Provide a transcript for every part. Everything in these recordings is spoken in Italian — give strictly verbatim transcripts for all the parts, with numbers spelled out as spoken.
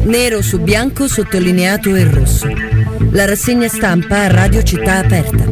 Nero su bianco sottolineato e rosso. La rassegna stampa a Radio Città Aperta.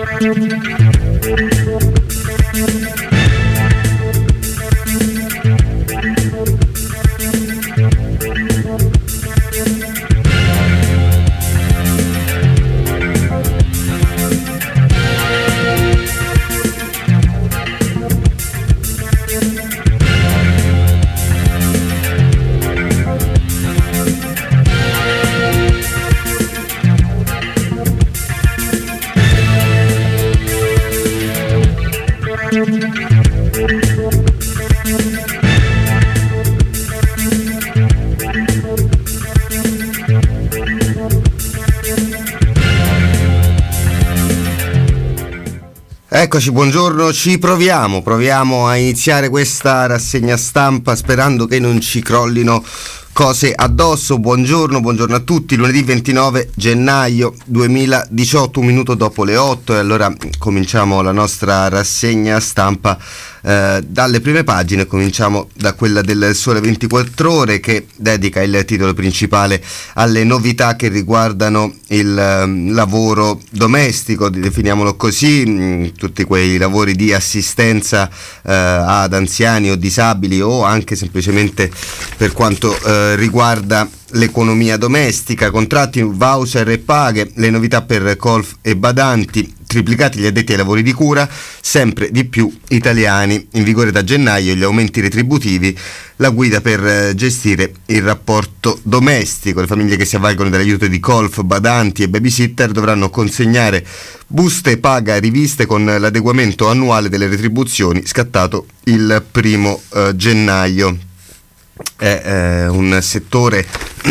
Eccoci, buongiorno, ci proviamo, proviamo a iniziare questa rassegna stampa sperando che non ci crollino cose addosso. Buongiorno, buongiorno a tutti, lunedì ventinove gennaio duemiladiciotto, un minuto dopo le otto, e allora cominciamo la nostra rassegna stampa eh, dalle prime pagine. Cominciamo da quella del Sole ventiquattro Ore, che dedica il titolo principale alle novità che riguardano il eh, lavoro domestico, definiamolo così, mh, tutti quei lavori di assistenza eh, ad anziani o disabili, o anche semplicemente per quanto eh, riguarda l'economia domestica, contratti, voucher e paghe, le novità per colf e badanti, triplicati gli addetti ai lavori di cura, sempre di più italiani, in vigore da gennaio gli aumenti retributivi, la guida per gestire il rapporto domestico. Le famiglie che si avvalgono dell'aiuto di colf, badanti e babysitter dovranno consegnare buste paga riviste con l'adeguamento annuale delle retribuzioni scattato il primo eh, gennaio. È eh, un settore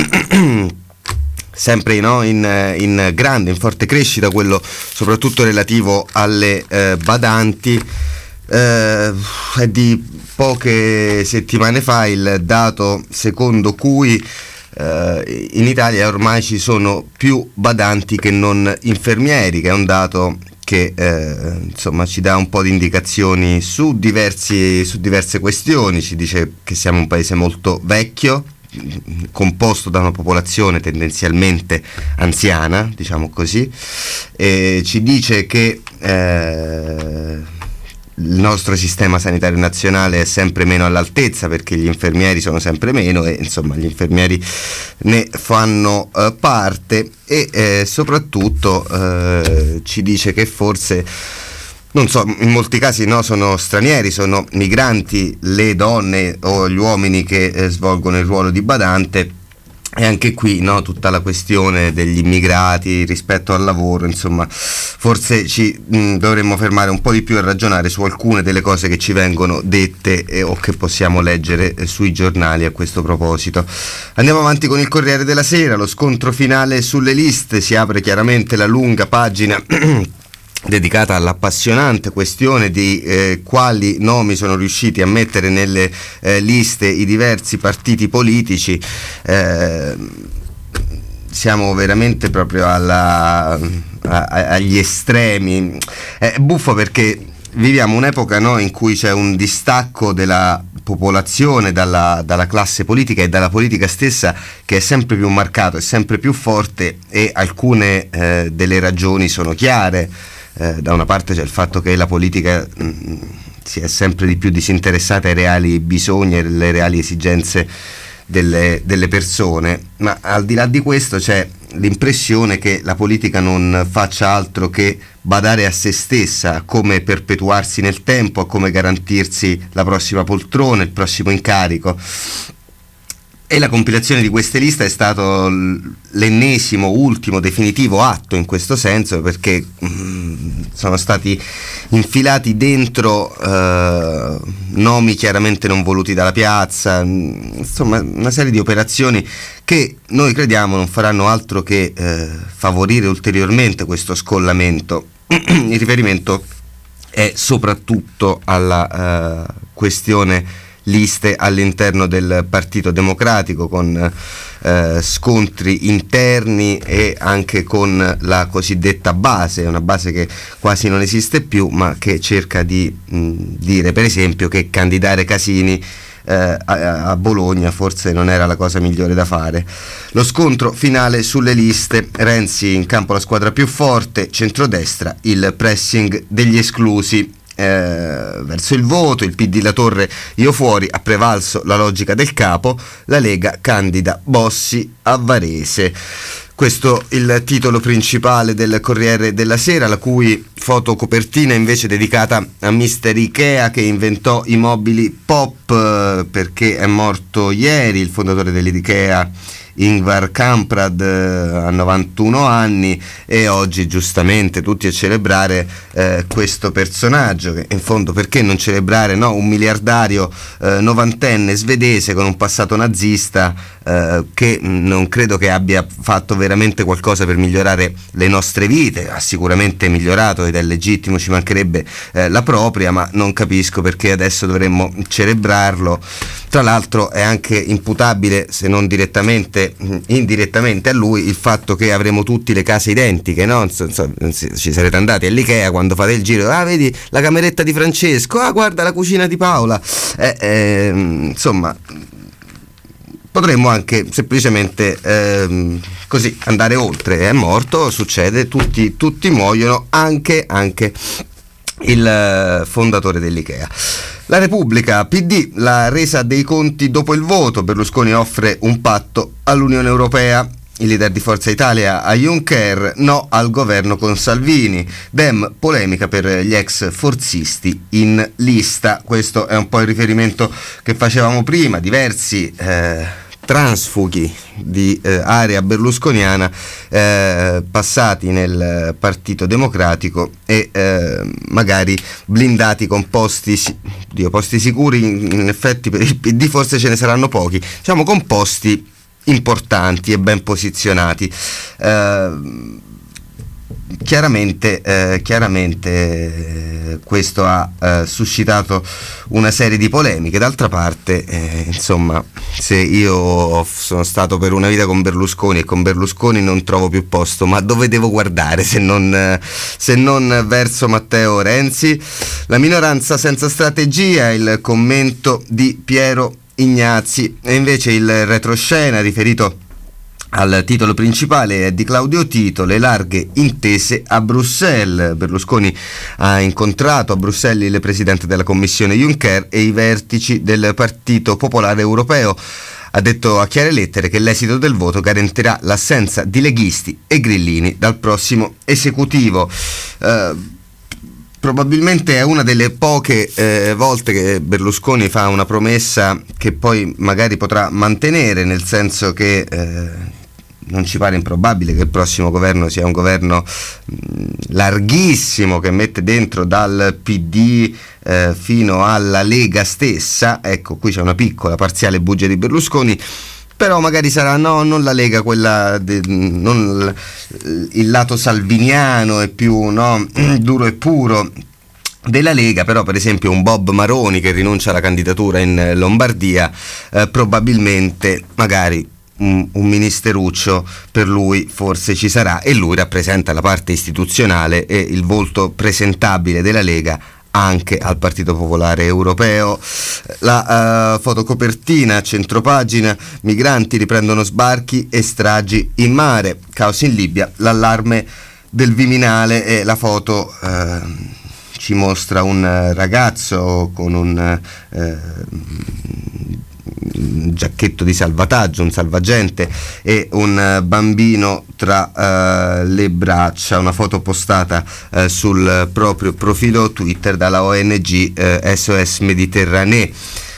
sempre no, in, in grande, in forte crescita, quello soprattutto relativo alle eh, badanti. Eh, è di poche settimane fa il dato secondo cui eh, in Italia ormai ci sono più badanti che non infermieri, che è un dato che eh, insomma ci dà un po' di indicazioni su diversi su diverse questioni. Ci dice che siamo un paese molto vecchio, composto da una popolazione tendenzialmente anziana, diciamo così, e ci dice che eh, il nostro sistema sanitario nazionale è sempre meno all'altezza, perché gli infermieri sono sempre meno e insomma gli infermieri ne fanno eh, parte, e eh, soprattutto eh, ci dice che forse, non so, in molti casi no, sono stranieri, sono migranti le donne o gli uomini che eh, svolgono il ruolo di badante. E anche qui no, tutta la questione degli immigrati rispetto al lavoro, insomma, forse ci mh, dovremmo fermare un po' di più a ragionare su alcune delle cose che ci vengono dette eh, o che possiamo leggere eh, sui giornali a questo proposito. Andiamo avanti con il Corriere della Sera. Lo scontro finale sulle liste, si apre chiaramente la lunga pagina dedicata all'appassionante questione di eh, quali nomi sono riusciti a mettere nelle eh, liste i diversi partiti politici. Eh, siamo veramente proprio alla, a, a, agli estremi. È buffo perché viviamo un'epoca no, in cui c'è un distacco della popolazione dalla, dalla classe politica e dalla politica stessa che è sempre più marcato, è sempre più forte, e alcune eh, delle ragioni sono chiare. Eh, da una parte c'è il fatto che la politica mh, si è sempre di più disinteressata ai reali bisogni e alle reali esigenze delle, delle persone, ma al di là di questo c'è l'impressione che la politica non faccia altro che badare a se stessa, a come perpetuarsi nel tempo, a come garantirsi la prossima poltrona, il prossimo incarico. E la compilazione di queste liste è stato l'ennesimo, ultimo, definitivo atto in questo senso, perché mh, sono stati infilati dentro eh, nomi chiaramente non voluti dalla piazza, mh, insomma una serie di operazioni che noi crediamo non faranno altro che eh, favorire ulteriormente questo scollamento. Il riferimento è soprattutto alla eh, questione liste all'interno del Partito Democratico, con eh, scontri interni e anche con la cosiddetta base, una base che quasi non esiste più, ma che cerca di mh, dire per esempio che candidare Casini eh, a, a Bologna forse non era la cosa migliore da fare. Lo scontro finale sulle liste: Renzi in campo la squadra più forte, centrodestra il pressing degli esclusi. Eh, verso il voto, il P D La Torre io fuori, ha prevalso la logica del capo, la Lega candida Bossi a Varese. Questo il titolo principale del Corriere della Sera, la cui fotocopertina invece dedicata a mister Ikea, che inventò i mobili pop, eh, perché è morto ieri il fondatore dell'Ikea, Ingvar Kamprad, a novantuno anni, e oggi giustamente tutti a celebrare eh, questo personaggio, che in fondo perché non celebrare, no? Un miliardario eh, novantenne svedese con un passato nazista, eh, che non credo che abbia fatto veramente qualcosa per migliorare le nostre vite. Ha sicuramente migliorato ed è legittimo, ci mancherebbe eh, la propria, ma non capisco perché adesso dovremmo celebrarlo. Tra l'altro è anche imputabile, se non direttamente, indirettamente a lui, il fatto che avremo tutti le case identiche, no? Ci sarete andati all'Ikea quando fate il giro, ah vedi la cameretta di Francesco, ah guarda la cucina di Paola, eh, eh, insomma potremmo anche semplicemente eh, così andare oltre. È morto, succede, tutti, tutti muoiono, anche, anche il fondatore dell'Ikea. La Repubblica, P D, la resa dei conti dopo il voto, Berlusconi offre un patto all'Unione Europea. Il leader di Forza Italia a Juncker, no al governo con Salvini. Dem, polemica per gli ex forzisti in lista. Questo è un po' il riferimento che facevamo prima, diversi eh, transfughi di eh, area berlusconiana eh, passati nel Partito Democratico e eh, magari blindati con posti, Dio, posti sicuri. In, in effetti per il P D forse ce ne saranno pochi, diciamo con posti importanti e ben posizionati. Eh, chiaramente eh, chiaramente eh, questo ha eh, suscitato una serie di polemiche. D'altra parte eh, insomma, se io sono stato per una vita con Berlusconi e con Berlusconi non trovo più posto, ma dove devo guardare se non, eh, se non verso Matteo Renzi? La minoranza senza strategia, il commento di Piero Ignazzi. E invece il retroscena riferito al titolo principale è di Claudio Tito, le larghe intese a Bruxelles. Berlusconi ha incontrato a Bruxelles il presidente della Commissione Juncker e i vertici del Partito Popolare Europeo. Ha detto a chiare lettere che l'esito del voto garantirà l'assenza di leghisti e grillini dal prossimo esecutivo. Eh, Probabilmente è una delle poche eh, volte che Berlusconi fa una promessa che poi magari potrà mantenere, nel senso che eh, non ci pare improbabile che il prossimo governo sia un governo mh, larghissimo, che mette dentro dal P D eh, fino alla Lega stessa. Ecco, qui c'è una piccola parziale bugia di Berlusconi, però magari sarà no, non la Lega, quella de, non il lato salviniano e più no, duro e puro della Lega. Però per esempio un Bob Maroni che rinuncia alla candidatura in Lombardia, eh, probabilmente magari un, un ministeruccio per lui forse ci sarà, e lui rappresenta la parte istituzionale e il volto presentabile della Lega anche al Partito Popolare Europeo. La uh, fotocopertina, centropagina, migranti riprendono sbarchi e stragi in mare, caos in Libia, l'allarme del Viminale. E la foto uh, ci mostra un ragazzo con un uh, giacchetto di salvataggio, un salvagente, e un bambino tra uh, le braccia. Una foto postata uh, sul proprio profilo Twitter dalla O N G uh, S O S Mediterranee.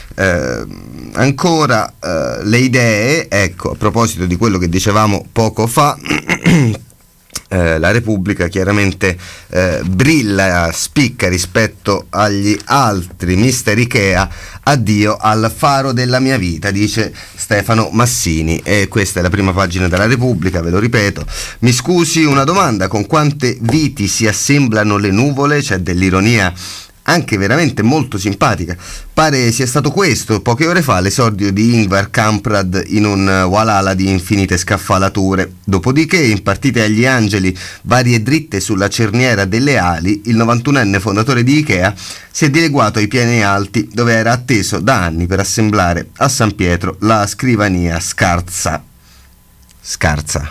Uh, ancora uh, le idee, ecco, a proposito di quello che dicevamo poco fa. Eh, la Repubblica chiaramente eh, brilla, spicca rispetto agli altri. mister Ikea, addio al faro della mia vita, dice Stefano Massini, e questa è la prima pagina della Repubblica, ve lo ripeto. Mi scusi, una domanda: con quante viti si assemblano le nuvole? C'è dell'ironia anche veramente molto simpatica. Pare sia stato questo poche ore fa l'esordio di Ingvar Kamprad in un Walhalla di infinite scaffalature. Dopodiché, impartite agli angeli varie dritte sulla cerniera delle ali, il novantunenne fondatore di Ikea si è dileguato ai piani alti, dove era atteso da anni per assemblare a San Pietro la scrivania scarsa. Scarsa.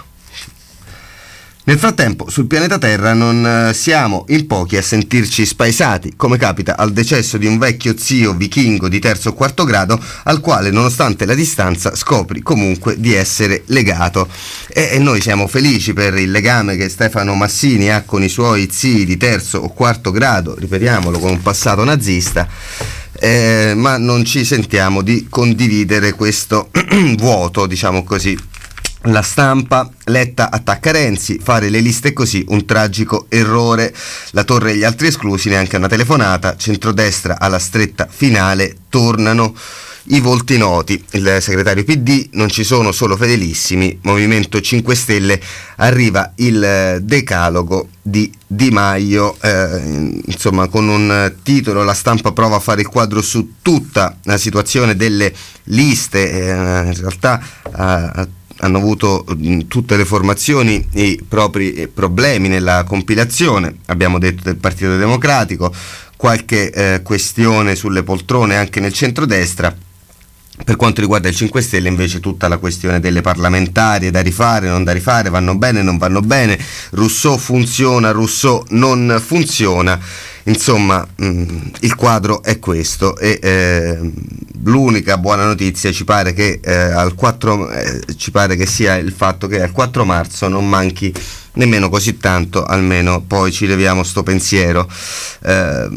Nel frattempo, sul pianeta Terra non siamo in pochi a sentirci spaesati, come capita al decesso di un vecchio zio vichingo di terzo o quarto grado, al quale, nonostante la distanza, scopri comunque di essere legato. E, e noi siamo felici per il legame che Stefano Massini ha con i suoi zii di terzo o quarto grado, ripetiamolo, con un passato nazista. Eh, ma non ci sentiamo di condividere questo vuoto, diciamo così. La Stampa, Letta attacca Renzi, fare le liste così, un tragico errore. La Torre e gli altri esclusi, neanche una telefonata. Centrodestra alla stretta finale, tornano i volti noti. Il segretario P D, non ci sono solo fedelissimi. Movimento cinque Stelle, arriva il decalogo di Di Maio, eh, insomma, con un titolo. La Stampa prova a fare il quadro su tutta la situazione delle liste. Eh, in realtà eh, hanno avuto mh, tutte le formazioni i propri eh, problemi nella compilazione, abbiamo detto, del Partito Democratico, qualche eh, questione sulle poltrone anche nel centrodestra. Per quanto riguarda il cinque Stelle, invece, tutta la questione delle parlamentarie, da rifare, non da rifare, vanno bene, non vanno bene, Rousseau funziona, Rousseau non funziona. Insomma, mh, il quadro è questo, e eh, l'unica buona notizia ci pare che eh, al quattro eh, ci pare che sia il fatto che al quattro marzo non manchi nemmeno così tanto, almeno poi ci leviamo sto pensiero. Eh,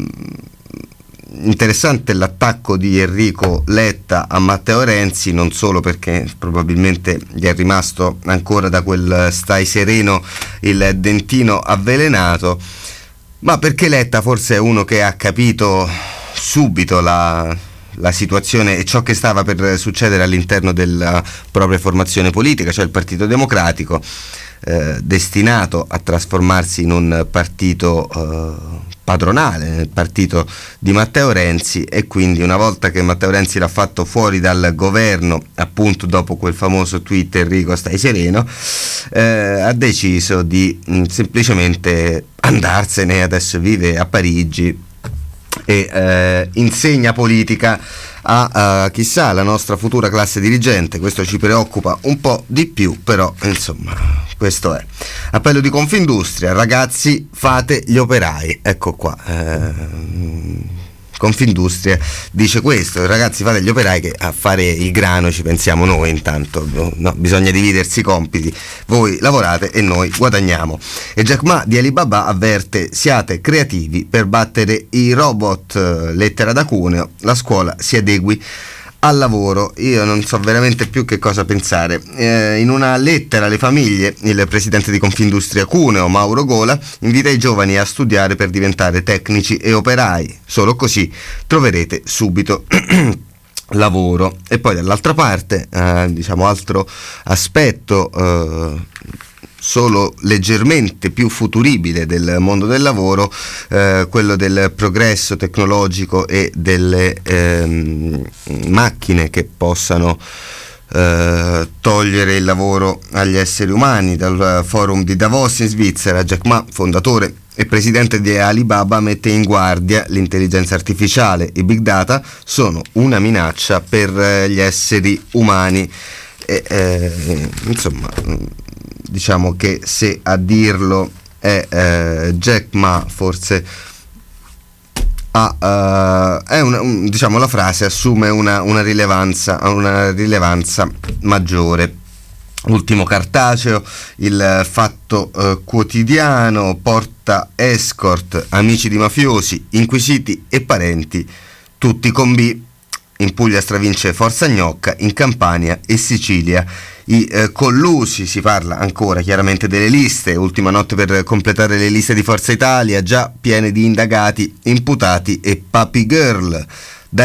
interessante l'attacco di Enrico Letta a Matteo Renzi, non solo perché probabilmente gli è rimasto ancora da quel stai sereno il dentino avvelenato, ma perché Letta forse è uno che ha capito subito la, la situazione e ciò che stava per succedere all'interno della propria formazione politica, cioè il Partito Democratico, eh, destinato a trasformarsi in un partito eh, padronale, nel partito di Matteo Renzi, e quindi una volta che Matteo Renzi l'ha fatto fuori dal governo, appunto dopo quel famoso tweet Enrico stai sereno, eh, ha deciso di mh, semplicemente andarsene. Adesso vive a Parigi e eh, insegna politica a, a chissà la nostra futura classe dirigente. Questo ci preoccupa un po' di più, però insomma questo è. Appello di Confindustria: ragazzi, fate gli operai. Ecco qua, eh, Confindustria dice questo: ragazzi, fate gli operai, che a fare il grano ci pensiamo noi intanto, no, bisogna dividersi i compiti, voi lavorate e noi guadagniamo. E Jack Ma di Alibaba avverte: siate creativi per battere i robot. Lettera da Cuneo: la scuola si adegui al lavoro. Io non so veramente più che cosa pensare. Eh, in una lettera alle famiglie, il presidente di Confindustria Cuneo, Mauro Gola, invita i giovani a studiare per diventare tecnici e operai. Solo così troverete subito lavoro. E poi dall'altra parte, eh, diciamo altro aspetto eh, solo leggermente più futuribile del mondo del lavoro, eh, quello del progresso tecnologico e delle ehm, macchine che possano eh, togliere il lavoro agli esseri umani. Dal forum di Davos in Svizzera, Jack Ma, fondatore e presidente di Alibaba, mette in guardia: l'intelligenza artificiale e big data sono una minaccia per gli esseri umani. E, eh, insomma, diciamo che se a dirlo è eh, Jack Ma, forse ha, uh, è una, un, diciamo la frase assume una, una rilevanza una rilevanza maggiore. Ultimo cartaceo, il Fatto uh, Quotidiano porta escort, amici di mafiosi, inquisiti e parenti, tutti con B. In Puglia stravince Forza Gnocca, in Campania e Sicilia i eh, collusi. Si parla ancora chiaramente delle liste, ultima notte per completare le liste di Forza Italia, già piene di indagati, imputati e papi girl. Da lì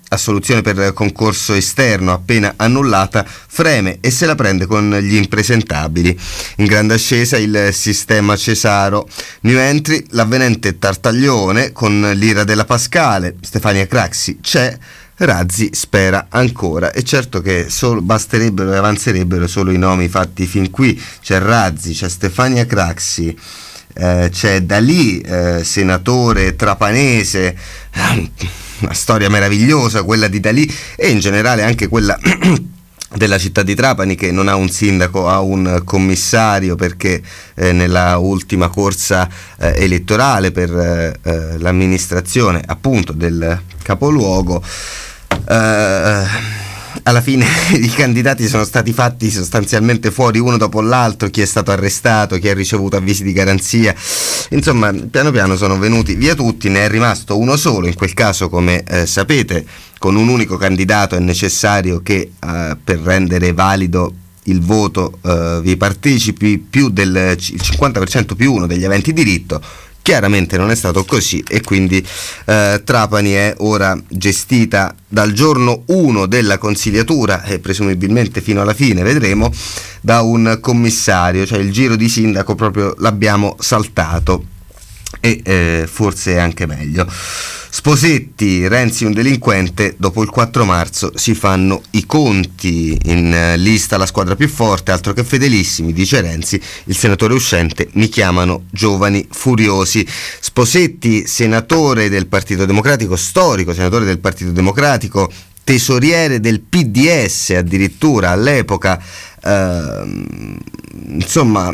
assoluzione per concorso esterno appena annullata, freme e se la prende con gli impresentabili. In grande ascesa il sistema Cesaro. New entry, l'avvenente Tartaglione con l'ira della Pascale. Stefania Craxi c'è, Razzi spera ancora. E certo che solo, basterebbero e avanzerebbero solo i nomi fatti fin qui. C'è Razzi, c'è Stefania Craxi, eh, c'è D'Alì, eh, senatore trapanese, una storia meravigliosa quella di D'Alì, e in generale anche quella della città di Trapani, che non ha un sindaco, ha un commissario, perché eh, nella ultima corsa eh, elettorale per eh, l'amministrazione appunto del capoluogo eh, alla fine i candidati sono stati fatti sostanzialmente fuori uno dopo l'altro, chi è stato arrestato, chi ha ricevuto avvisi di garanzia, insomma piano piano sono venuti via tutti, ne è rimasto uno solo. In quel caso, come eh, sapete, con un unico candidato è necessario che eh, per rendere valido il voto eh, vi partecipi più del cinquanta per cento più uno degli aventi diritto. Chiaramente non è stato così, e quindi eh, Trapani è ora gestita dal giorno uno della consigliatura, e presumibilmente fino alla fine, vedremo, da un commissario, cioè il giro di sindaco proprio l'abbiamo saltato, e eh, forse è anche meglio. Sposetti, Renzi un delinquente, dopo il quattro marzo si fanno i conti, in eh, lista la squadra più forte, altro che fedelissimi, dice Renzi, il senatore uscente, mi chiamano giovani furiosi. Sposetti, senatore del Partito Democratico, storico senatore del Partito Democratico, tesoriere del P D S addirittura all'epoca, Uh, insomma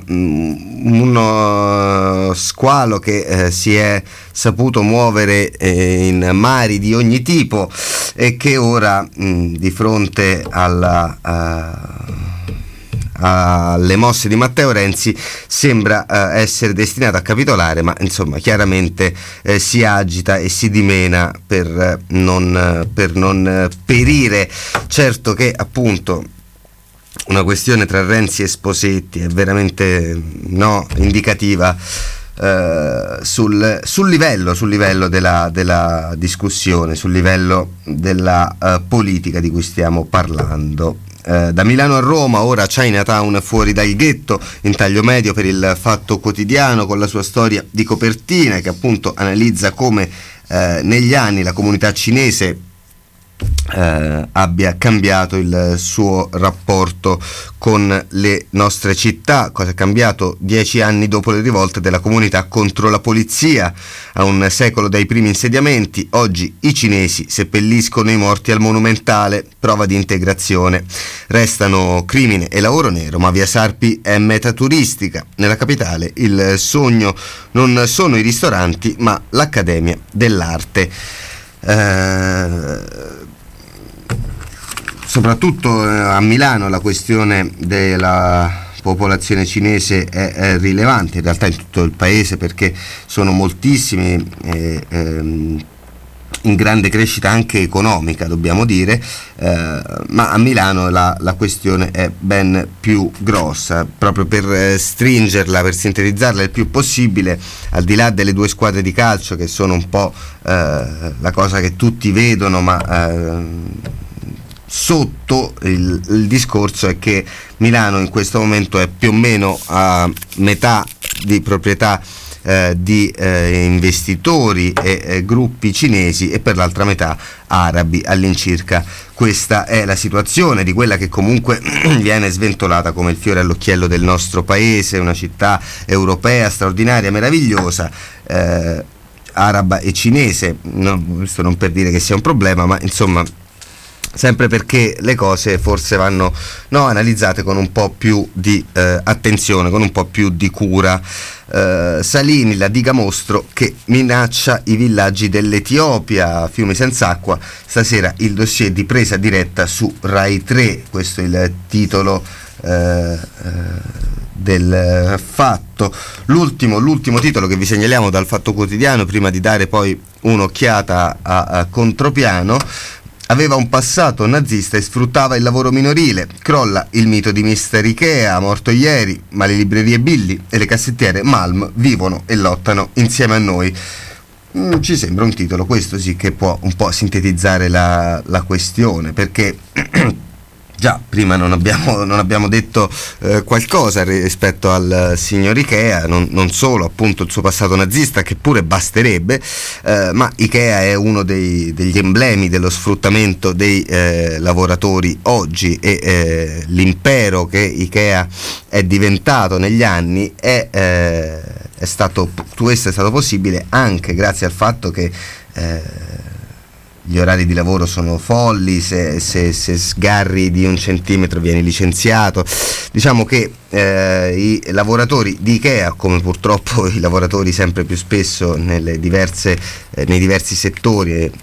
uno squalo che eh, si è saputo muovere eh, in mari di ogni tipo, e che ora mh, di fronte alla uh, alle mosse di Matteo Renzi sembra uh, essere destinato a capitolare, ma insomma chiaramente eh, si agita e si dimena per eh, non, eh, per non eh, perire. Certo che appunto una questione tra Renzi e Sposetti è veramente no, indicativa eh, sul, sul livello, sul livello della, della discussione, sul livello della uh, politica di cui stiamo parlando. Eh, da Milano a Roma, ora Chinatown fuori dal ghetto, in taglio medio per il Fatto Quotidiano, con la sua storia di copertina, che appunto analizza come eh, negli anni la comunità cinese Eh, abbia cambiato il suo rapporto con le nostre città. Cosa è cambiato dieci anni dopo le rivolte della comunità contro la polizia? A un secolo dai primi insediamenti, oggi i cinesi seppelliscono i morti al Monumentale, prova di integrazione. Restano crimine e lavoro nero, ma via Sarpi è meta turistica. Nella capitale il sogno non sono i ristoranti, ma l'Accademia dell'Arte. Eh, soprattutto a Milano la questione della popolazione cinese è, è rilevante, in realtà in tutto il paese, perché sono moltissimi, eh, ehm, in grande crescita anche economica, dobbiamo dire, eh, ma a Milano la, la questione è ben più grossa. Proprio per eh, stringerla, per sintetizzarla il più possibile, al di là delle due squadre di calcio che sono un po' eh, la cosa che tutti vedono, ma eh, sotto il, il discorso è che Milano in questo momento è più o meno a metà di proprietà eh, di eh, investitori e eh, gruppi cinesi, e per l'altra metà arabi all'incirca. Questa è la situazione di quella che comunque viene sventolata come il fiore all'occhiello del nostro paese, una città europea straordinaria, meravigliosa, eh, araba e cinese. No, questo non per dire che sia un problema, ma insomma sempre perché le cose forse vanno no, analizzate con un po' più di eh, attenzione, con un po' più di cura. Eh, Salini, la diga mostro che minaccia i villaggi dell'Etiopia, fiumi senza acqua, stasera il dossier di Presa Diretta su Rai tre, questo è il titolo eh, del Fatto. L'ultimo, l'ultimo titolo che vi segnaliamo dal Fatto Quotidiano, prima di dare poi un'occhiata a, a contropiano: aveva un passato nazista e sfruttava il lavoro minorile. Crolla il mito di mister Ikea, morto ieri, ma le librerie Billy e le cassettiere Malm vivono e lottano insieme a noi. Mm, ci sembra un titolo, questo sì, che può un po' sintetizzare la, la questione, perché già prima non abbiamo, non abbiamo detto eh, qualcosa rispetto al signor Ikea, non, non solo appunto il suo passato nazista, che pure basterebbe, eh, ma Ikea è uno dei, degli emblemi dello sfruttamento dei eh, lavoratori oggi, e eh, l'impero che Ikea è diventato negli anni è, eh, è stato, questo è stato possibile anche grazie al fatto che eh, gli orari di lavoro sono folli, se, se, se sgarri di un centimetro vieni licenziato. Diciamo che eh, i lavoratori di Ikea, come purtroppo i lavoratori sempre più spesso nelle diverse, eh, nei diversi settori, eh,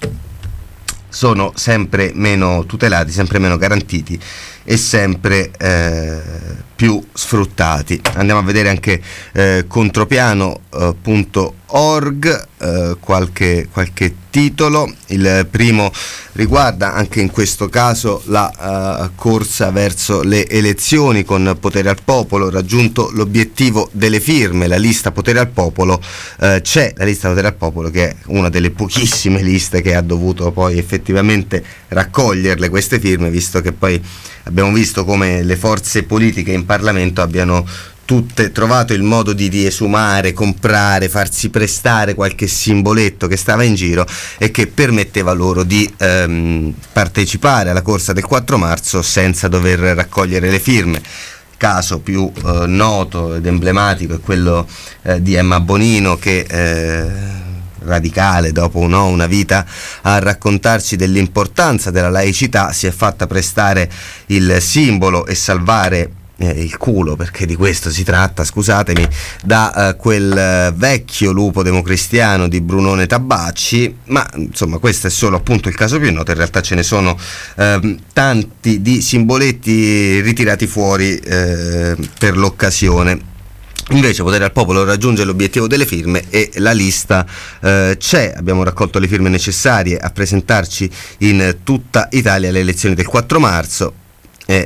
sono sempre meno tutelati, sempre meno garantiti e sempre eh, più sfruttati. Andiamo a vedere anche eh, contropiano punto org, eh, qualche, qualche titolo. Il primo riguarda anche in questo caso la uh, corsa verso le elezioni con Potere al Popolo, raggiunto l'obiettivo delle firme, la lista Potere al Popolo, uh, c'è la lista Potere al Popolo, che è una delle pochissime liste che ha dovuto poi effettivamente raccoglierle queste firme, visto che poi abbiamo visto come le forze politiche in Parlamento abbiano tutte trovato il modo di riesumare, comprare, farsi prestare qualche simboletto che stava in giro e che permetteva loro di ehm, partecipare alla corsa del quattro marzo senza dover raccogliere le firme. Caso più eh, noto ed emblematico è quello eh, di Emma Bonino, che eh, radicale, dopo no, una vita a raccontarci dell'importanza della laicità, si è fatta prestare il simbolo e salvare Eh, il culo, perché di questo si tratta, scusatemi, da eh, quel eh, vecchio lupo democristiano di Brunone Tabacci. Ma insomma questo è solo appunto il caso più noto, in realtà ce ne sono eh, tanti di simboletti ritirati fuori eh, per l'occasione. Invece Potere al Popolo raggiunge l'obiettivo delle firme e la lista eh, c'è. Abbiamo raccolto le firme necessarie a presentarci in tutta Italia alle elezioni del quattro marzo. E,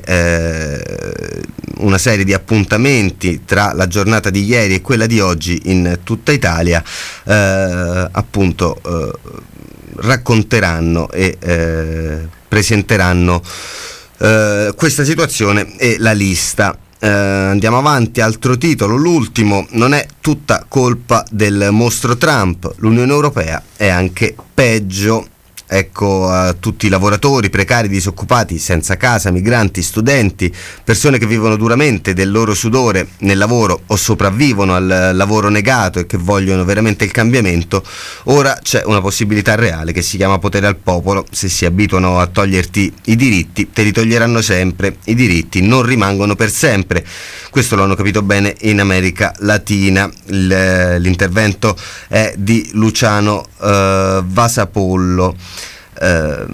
eh, una serie di appuntamenti tra la giornata di ieri e quella di oggi in tutta Italia eh, appunto eh, racconteranno e eh, presenteranno eh, questa situazione e la lista. Eh, andiamo avanti, altro titolo, l'ultimo: non è tutta colpa del mostro Trump, l'Unione Europea è anche peggio. Ecco, a tutti i lavoratori precari, disoccupati, senza casa, migranti, studenti, persone che vivono duramente del loro sudore nel lavoro o sopravvivono al lavoro negato e che vogliono veramente il cambiamento. Ora c'è una possibilità reale che si chiama Potere al Popolo. Se si abituano a toglierti i diritti, te li toglieranno sempre. I diritti non rimangono per sempre. Questo lo hanno capito bene in America Latina. Il, l'intervento è di Luciano uh, Vasapollo. Uh,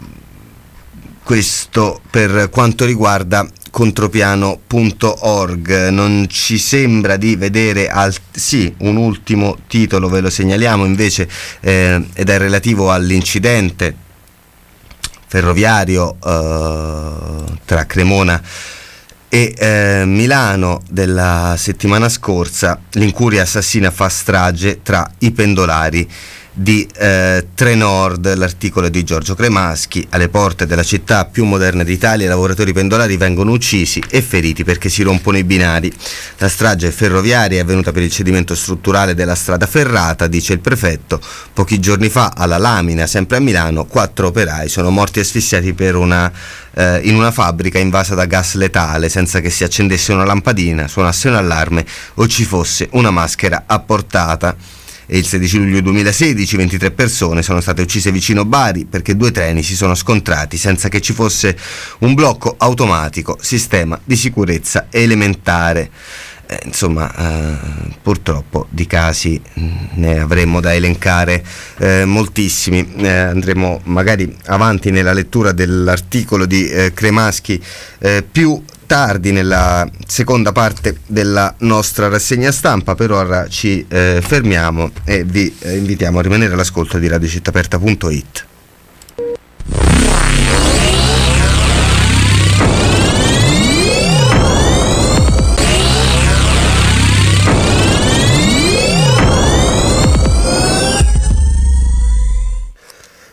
questo per quanto riguarda contropiano punto org. Non ci sembra di vedere alt- sì, un ultimo titolo ve lo segnaliamo invece, eh, ed è relativo all'incidente ferroviario uh, tra Cremona e eh, Milano della settimana scorsa. L'incuria assassina fa strage tra i pendolari di eh, Trenord. L'articolo è di Giorgio Cremaschi. Alle porte della città più moderna d'Italia i lavoratori pendolari vengono uccisi e feriti perché si rompono i binari. La strage ferroviaria è avvenuta per il cedimento strutturale della strada ferrata, dice il prefetto. Pochi giorni fa alla Lamina, sempre a Milano, quattro operai sono morti asfissiati per una, eh, in una fabbrica invasa da gas letale senza che si accendesse una lampadina, suonasse un allarme o ci fosse una maschera a portata. E il sedici luglio duemilasedici ventitré persone sono state uccise vicino Bari perché due treni si sono scontrati senza che ci fosse un blocco automatico, sistema di sicurezza elementare. Eh, insomma, eh, purtroppo di casi ne avremmo da elencare eh, moltissimi. Eh, andremo magari avanti nella lettura dell'articolo di eh, Cremaschi eh, più tardi nella seconda parte della nostra rassegna stampa. Per ora ci eh, fermiamo e vi eh, invitiamo a rimanere all'ascolto di radio città aperta punto it.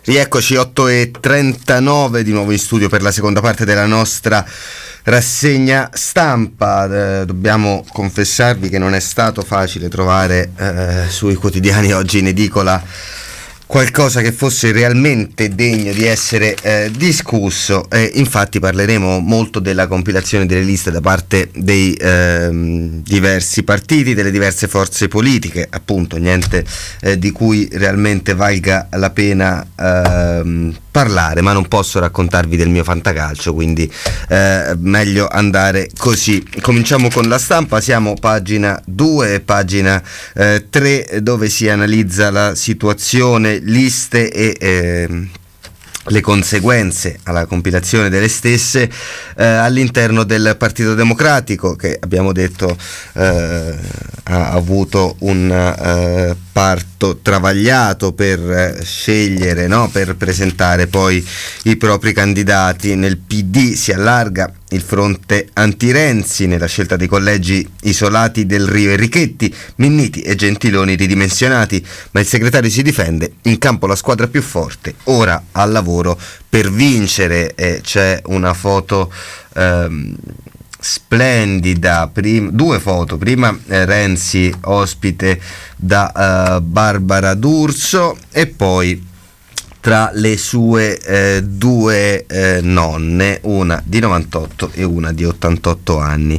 Rieccoci, otto e trentanove di nuovo in studio per la seconda parte della nostra rassegna stampa. Eh, dobbiamo confessarvi che non è stato facile trovare eh, sui quotidiani oggi in edicola qualcosa che fosse realmente degno di essere eh, discusso, e infatti parleremo molto della compilazione delle liste da parte dei eh, diversi partiti, delle diverse forze politiche, appunto niente eh, di cui realmente valga la pena eh, parlare, ma non posso raccontarvi del mio fantacalcio, quindi eh, meglio andare così. Cominciamo con la stampa, siamo pagina due, pagina eh, tre, dove si analizza la situazione, liste e eh, le conseguenze alla compilazione delle stesse eh, all'interno del Partito Democratico, che abbiamo detto eh, ha avuto un eh, parto travagliato per eh, scegliere, no? per presentare poi i propri candidati. Nel P D si allarga il fronte anti-Renzi nella scelta dei collegi isolati Del Rio e Richetti, Minniti e Gentiloni ridimensionati, ma il segretario si difende: in campo la squadra più forte, ora al lavoro per vincere. E c'è una foto ehm, splendida, prim- due foto, prima eh, Renzi ospite da eh, Barbara D'Urso e poi tra le sue eh, due eh, nonne, una di novantotto e una di ottantotto anni.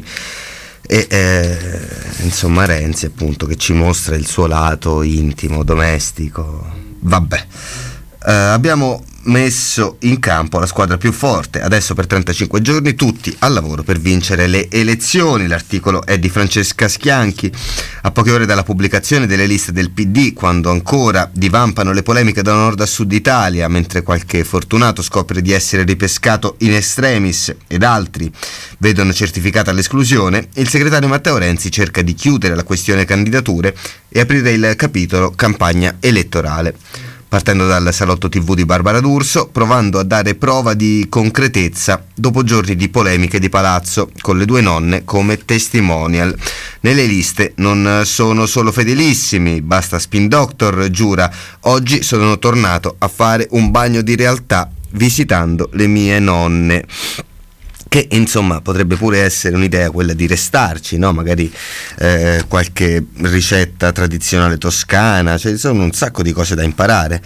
E eh, insomma Renzi, appunto, che ci mostra il suo lato intimo, domestico. Vabbè, eh, abbiamo messo in campo la squadra più forte, adesso per trentacinque giorni tutti al lavoro per vincere le elezioni. L'articolo è di Francesca Schianchi. A poche ore dalla pubblicazione delle liste del P D, quando ancora divampano le polemiche da nord a sud Italia, mentre qualche fortunato scopre di essere ripescato in extremis ed altri vedono certificata l'esclusione, il segretario Matteo Renzi cerca di chiudere la questione candidature e aprire il capitolo campagna elettorale, partendo dal salotto tivù di Barbara D'Urso, provando a dare prova di concretezza dopo giorni di polemiche di palazzo, con le due nonne come testimonial. Nelle liste non sono solo fedelissimi, basta Spin Doctor, giura: oggi sono tornato a fare un bagno di realtà visitando le mie nonne. Che insomma potrebbe pure essere un'idea quella di restarci, no? Magari eh, qualche ricetta tradizionale toscana, cioè, ci sono un sacco di cose da imparare.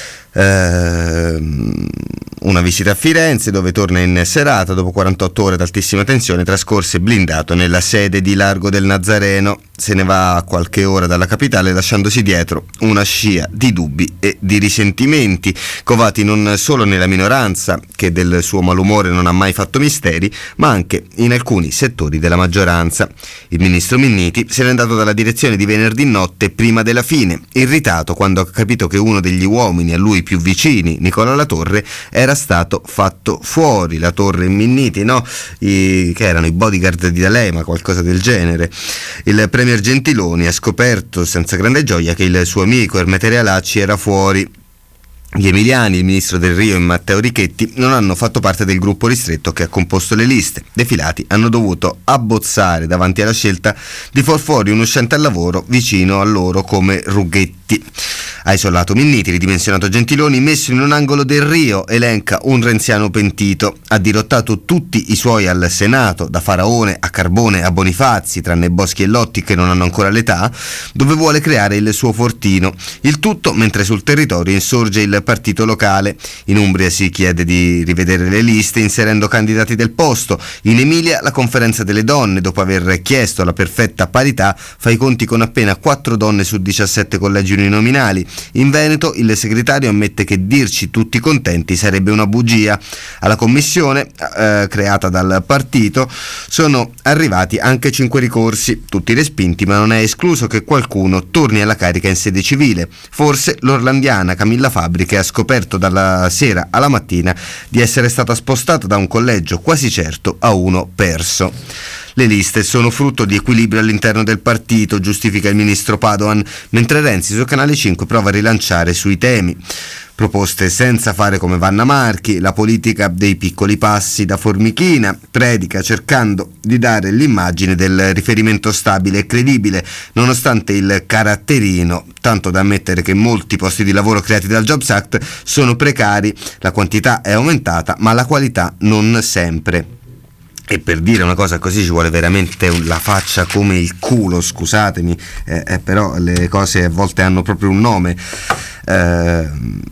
Eh, una visita a Firenze, dove torna in serata dopo quarantotto ore d'altissima tensione trascorse blindato nella sede di Largo del Nazareno. Se ne va a qualche ora dalla capitale, lasciandosi dietro una scia di dubbi e di risentimenti, covati non solo nella minoranza, che del suo malumore non ha mai fatto misteri, ma anche in alcuni settori della maggioranza. Il ministro Minniti se n'è andato dalla direzione di venerdì notte prima della fine, irritato quando ha capito che uno degli uomini a lui più vicini, Nicola Latorre, era stato fatto fuori. Latorre e Minniti, no? I, che erano i bodyguard di D'Alema, qualcosa del genere. Il premier Gentiloni ha scoperto senza grande gioia che il suo amico Ermete Realacci era fuori. Gli emiliani, il ministro Del Rio e Matteo Richetti, non hanno fatto parte del gruppo ristretto che ha composto le liste. Defilati hanno dovuto abbozzare davanti alla scelta di far fuori un uscente al lavoro vicino a loro come Rughetti. Ha isolato Minniti, ridimensionato Gentiloni, messo in un angolo Del Rio, elenca un renziano pentito. Ha dirottato tutti i suoi al Senato, da Faraone a Carbone a Bonifazi, tranne Boschi e Lotti che non hanno ancora l'età, dove vuole creare il suo fortino. Il tutto mentre sul territorio insorge il partito locale. In Umbria si chiede di rivedere le liste inserendo candidati del posto. In Emilia la conferenza delle donne, dopo aver chiesto la perfetta parità, fa i conti con appena quattro donne su diciassette collegi uninominali. In Veneto il segretario ammette che dirci tutti contenti sarebbe una bugia. Alla commissione eh, creata dal partito sono arrivati anche cinque ricorsi, tutti respinti, ma non è escluso che qualcuno torni alla carica in sede civile. Forse l'orlandiana Camilla Fabri, che ha scoperto dalla sera alla mattina di essere stata spostata da un collegio quasi certo a uno perso. le liste sono frutto di equilibrio all'interno del partito, giustifica il ministro Padoan, mentre Renzi su Canale cinque prova a rilanciare sui temi. Proposte senza fare come Vanna Marchi, la politica dei piccoli passi da formichina, predica cercando di dare l'immagine del riferimento stabile e credibile, nonostante il caratterino, tanto da ammettere che molti posti di lavoro creati dal Jobs Act sono precari, la quantità è aumentata, ma la qualità non sempre. E per dire una cosa così ci vuole veramente la faccia come il culo, scusatemi, eh, eh, però le cose a volte hanno proprio un nome. Eh,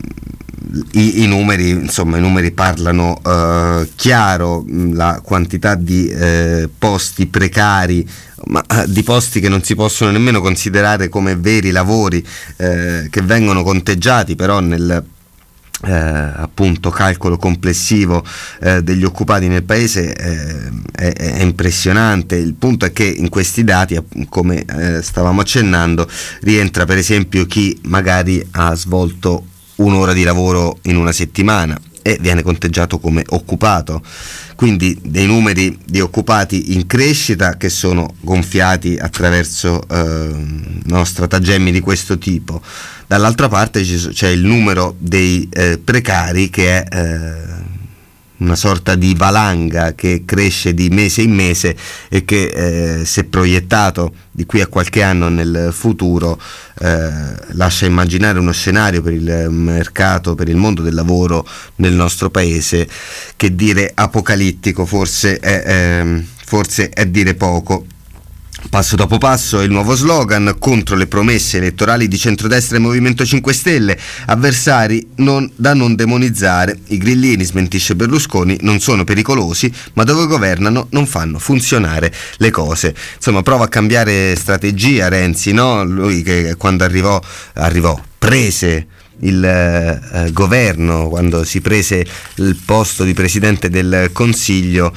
i, i numeri, insomma, i numeri parlano eh, chiaro, la quantità di eh, posti precari, ma di posti che non si possono nemmeno considerare come veri lavori, eh, che vengono conteggiati però nel Eh, appunto calcolo complessivo eh, degli occupati nel paese, eh, è, è impressionante. Il punto è che in questi dati, come eh, stavamo accennando, rientra per esempio chi magari ha svolto un'ora di lavoro in una settimana e viene conteggiato come occupato, quindi dei numeri di occupati in crescita che sono gonfiati attraverso eh, no, stratagemmi di questo tipo. Dall'altra parte c'è il numero dei eh, precari che è eh, una sorta di valanga che cresce di mese in mese e che eh, se proiettato di qui a qualche anno nel futuro eh, lascia immaginare uno scenario per il mercato, per il mondo del lavoro nel nostro paese che dire apocalittico forse è, eh, forse è dire poco. Passo dopo passo il nuovo slogan contro le promesse elettorali di centrodestra e Movimento cinque Stelle, avversari non, da non demonizzare. I grillini, smentisce Berlusconi, non sono pericolosi, ma dove governano non fanno funzionare le cose. Insomma, prova a cambiare strategia Renzi, no? Lui che quando arrivò, arrivò, prese il eh, governo, quando si prese il posto di presidente del Consiglio,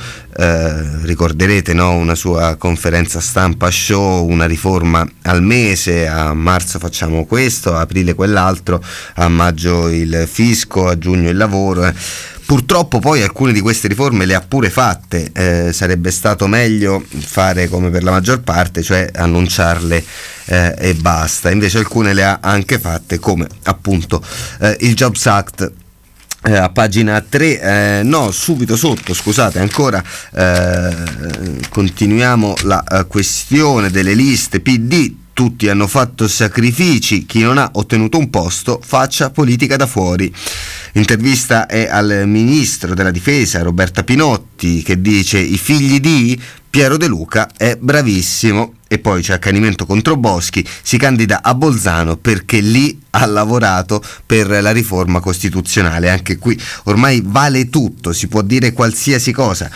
eh, ricorderete, no? Una sua conferenza stampa show, una riforma al mese, a marzo facciamo questo, a aprile quell'altro, a maggio il fisco, a giugno il lavoro. eh. Purtroppo poi alcune di queste riforme le ha pure fatte, eh, sarebbe stato meglio fare come per la maggior parte, cioè annunciarle eh, e basta. Invece alcune le ha anche fatte, come appunto eh, il Jobs Act. Eh, a pagina tre, eh, no, subito sotto, scusate, ancora eh, continuiamo la uh, questione delle liste P D. Tutti hanno fatto sacrifici, chi non ha ottenuto un posto faccia politica da fuori. L'intervista è al ministro della difesa Roberta Pinotti, che dice: i figli di Piero De Luca è bravissimo. E poi c'è accanimento contro Boschi, si candida a Bolzano perché lì ha lavorato per la riforma costituzionale. Anche qui ormai vale tutto, si può dire qualsiasi cosa.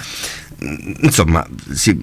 Insomma, si,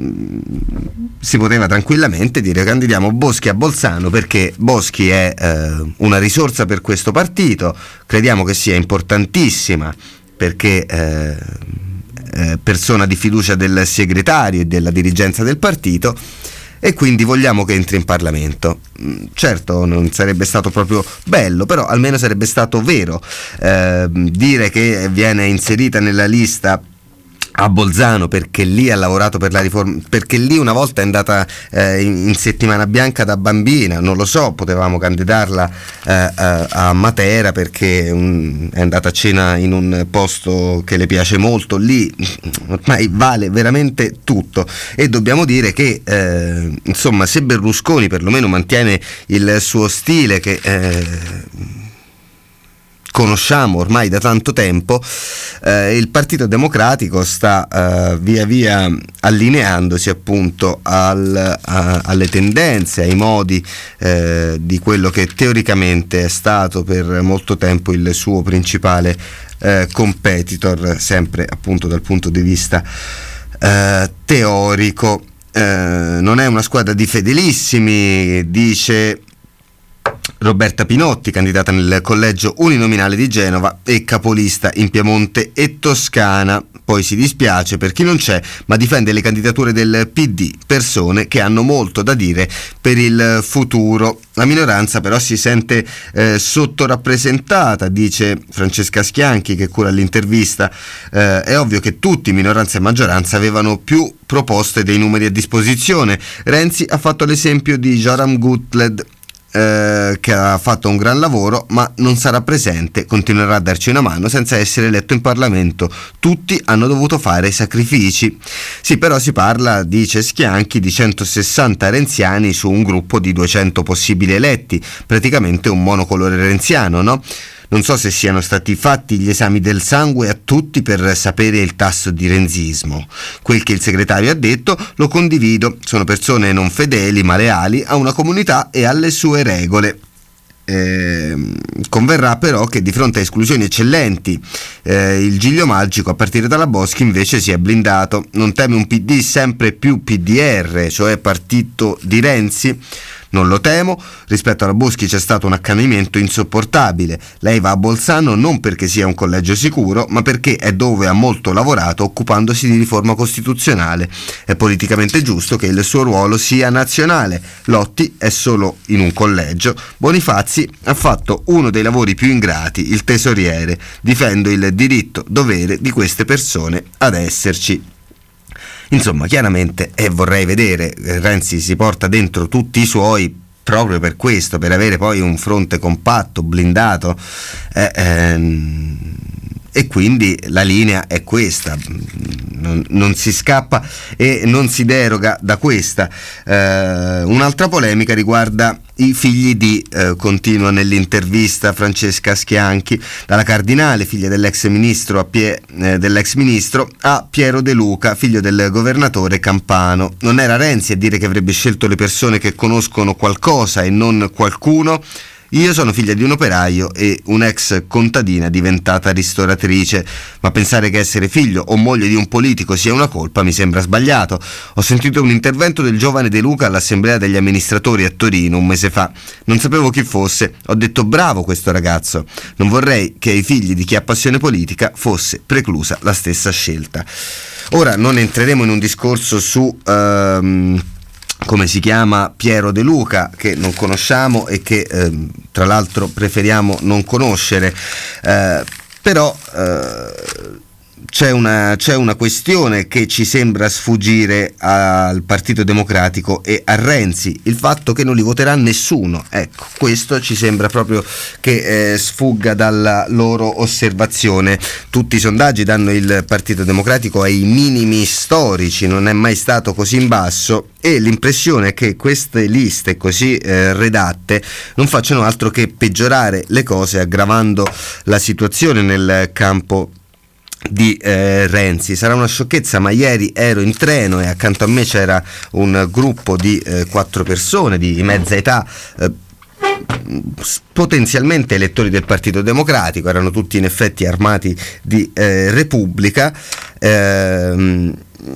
si poteva tranquillamente dire: candidiamo Boschi a Bolzano perché Boschi è eh, una risorsa per questo partito, crediamo che sia importantissima perché eh, eh, persona di fiducia del segretario e della dirigenza del partito, e quindi vogliamo che entri in Parlamento. Certo, non sarebbe stato proprio bello, però almeno sarebbe stato vero. Eh, dire che viene inserita nella lista a Bolzano perché lì ha lavorato per la riforma, perché lì una volta è andata eh, in, in settimana bianca da bambina, non lo so, potevamo candidarla eh, a, a Matera perché um, è andata a cena in un posto che le piace molto, lì ormai vale veramente tutto. E dobbiamo dire che eh, insomma, se Berlusconi perlomeno mantiene il suo stile che eh, conosciamo ormai da tanto tempo, eh, il Partito Democratico sta eh, via via allineandosi appunto al, a, alle tendenze, ai modi eh, di quello che teoricamente è stato per molto tempo il suo principale eh, competitor, sempre appunto dal punto di vista eh, teorico. Eh, non è una squadra di fedelissimi, dice Roberta Pinotti, candidata nel collegio uninominale di Genova e capolista in Piemonte e Toscana. Poi si dispiace per chi non c'è, ma difende le candidature del P D, persone che hanno molto da dire per il futuro. La minoranza però si sente eh, sottorappresentata, dice Francesca Schianchi che cura l'intervista. Eh, è ovvio che tutti, minoranza e maggioranza, avevano più proposte dei numeri a disposizione. Renzi ha fatto l'esempio di Joram Gutled, Eh, che ha fatto un gran lavoro, ma non sarà presente, continuerà a darci una mano senza essere eletto in Parlamento. Tutti hanno dovuto fare sacrifici. Sì, però si parla, dice Schianchi, di centosessanta renziani su un gruppo di duecento possibili eletti, praticamente un monocolore renziano, no? Non so se siano stati fatti gli esami del sangue a tutti per sapere il tasso di renzismo. Quel che il segretario ha detto lo condivido, sono persone non fedeli ma leali a una comunità e alle sue regole. Eh, converrà però che di fronte a esclusioni eccellenti eh, il Giglio Magico a partire dalla Boschi invece si è blindato. Non teme un P D sempre più P D R, cioè partito di Renzi? Non lo temo, rispetto alla Boschi c'è stato un accanimento insopportabile. Lei va a Bolzano non perché sia un collegio sicuro, ma perché è dove ha molto lavorato occupandosi di riforma costituzionale. È politicamente giusto che il suo ruolo sia nazionale. Lotti è solo in un collegio. Bonifazzi ha fatto uno dei lavori più ingrati, il tesoriere. Difendo il diritto dovere di queste persone ad esserci. Insomma, chiaramente, e eh, vorrei vedere, Renzi si porta dentro tutti i suoi proprio per questo, per avere poi un fronte compatto, blindato, eh, ehm, e quindi la linea è questa, non, non si scappa e non si deroga da questa. Eh, un'altra polemica riguarda i figli di, eh, continua nell'intervista Francesca Schianchi, dalla Cardinale, figlia dell'ex ministro, a Pie, eh, dell'ex ministro, a Piero De Luca, figlio del governatore campano. Non era Renzi a dire che avrebbe scelto le persone che conoscono qualcosa e non qualcuno? Io sono figlia di un operaio e un'ex contadina diventata ristoratrice, ma pensare che essere figlio o moglie di un politico sia una colpa mi sembra sbagliato. Ho sentito un intervento del giovane De Luca all'assemblea degli amministratori a Torino un mese fa. Non sapevo chi fosse, ho detto bravo questo ragazzo. Non vorrei che ai figli di chi ha passione politica fosse preclusa la stessa scelta. Ora non entreremo in un discorso su um, come si chiama Piero De Luca, che non conosciamo e che eh, tra l'altro preferiamo non conoscere, eh, però eh, c'è una, c'è una questione che ci sembra sfuggire al Partito Democratico e a Renzi, il fatto che non li voterà nessuno. Ecco, questo ci sembra proprio che eh, sfugga dalla loro osservazione. Tutti i sondaggi danno il Partito Democratico ai minimi storici, non è mai stato così in basso, e l'impressione è che queste liste così eh, redatte non facciano altro che peggiorare le cose, aggravando la situazione nel campo di eh, Renzi. Sarà una sciocchezza, ma ieri ero in treno e accanto a me c'era un gruppo di eh, quattro persone di mezza età, eh, potenzialmente elettori del Partito Democratico, erano tutti in effetti armati di eh, Repubblica, ehm,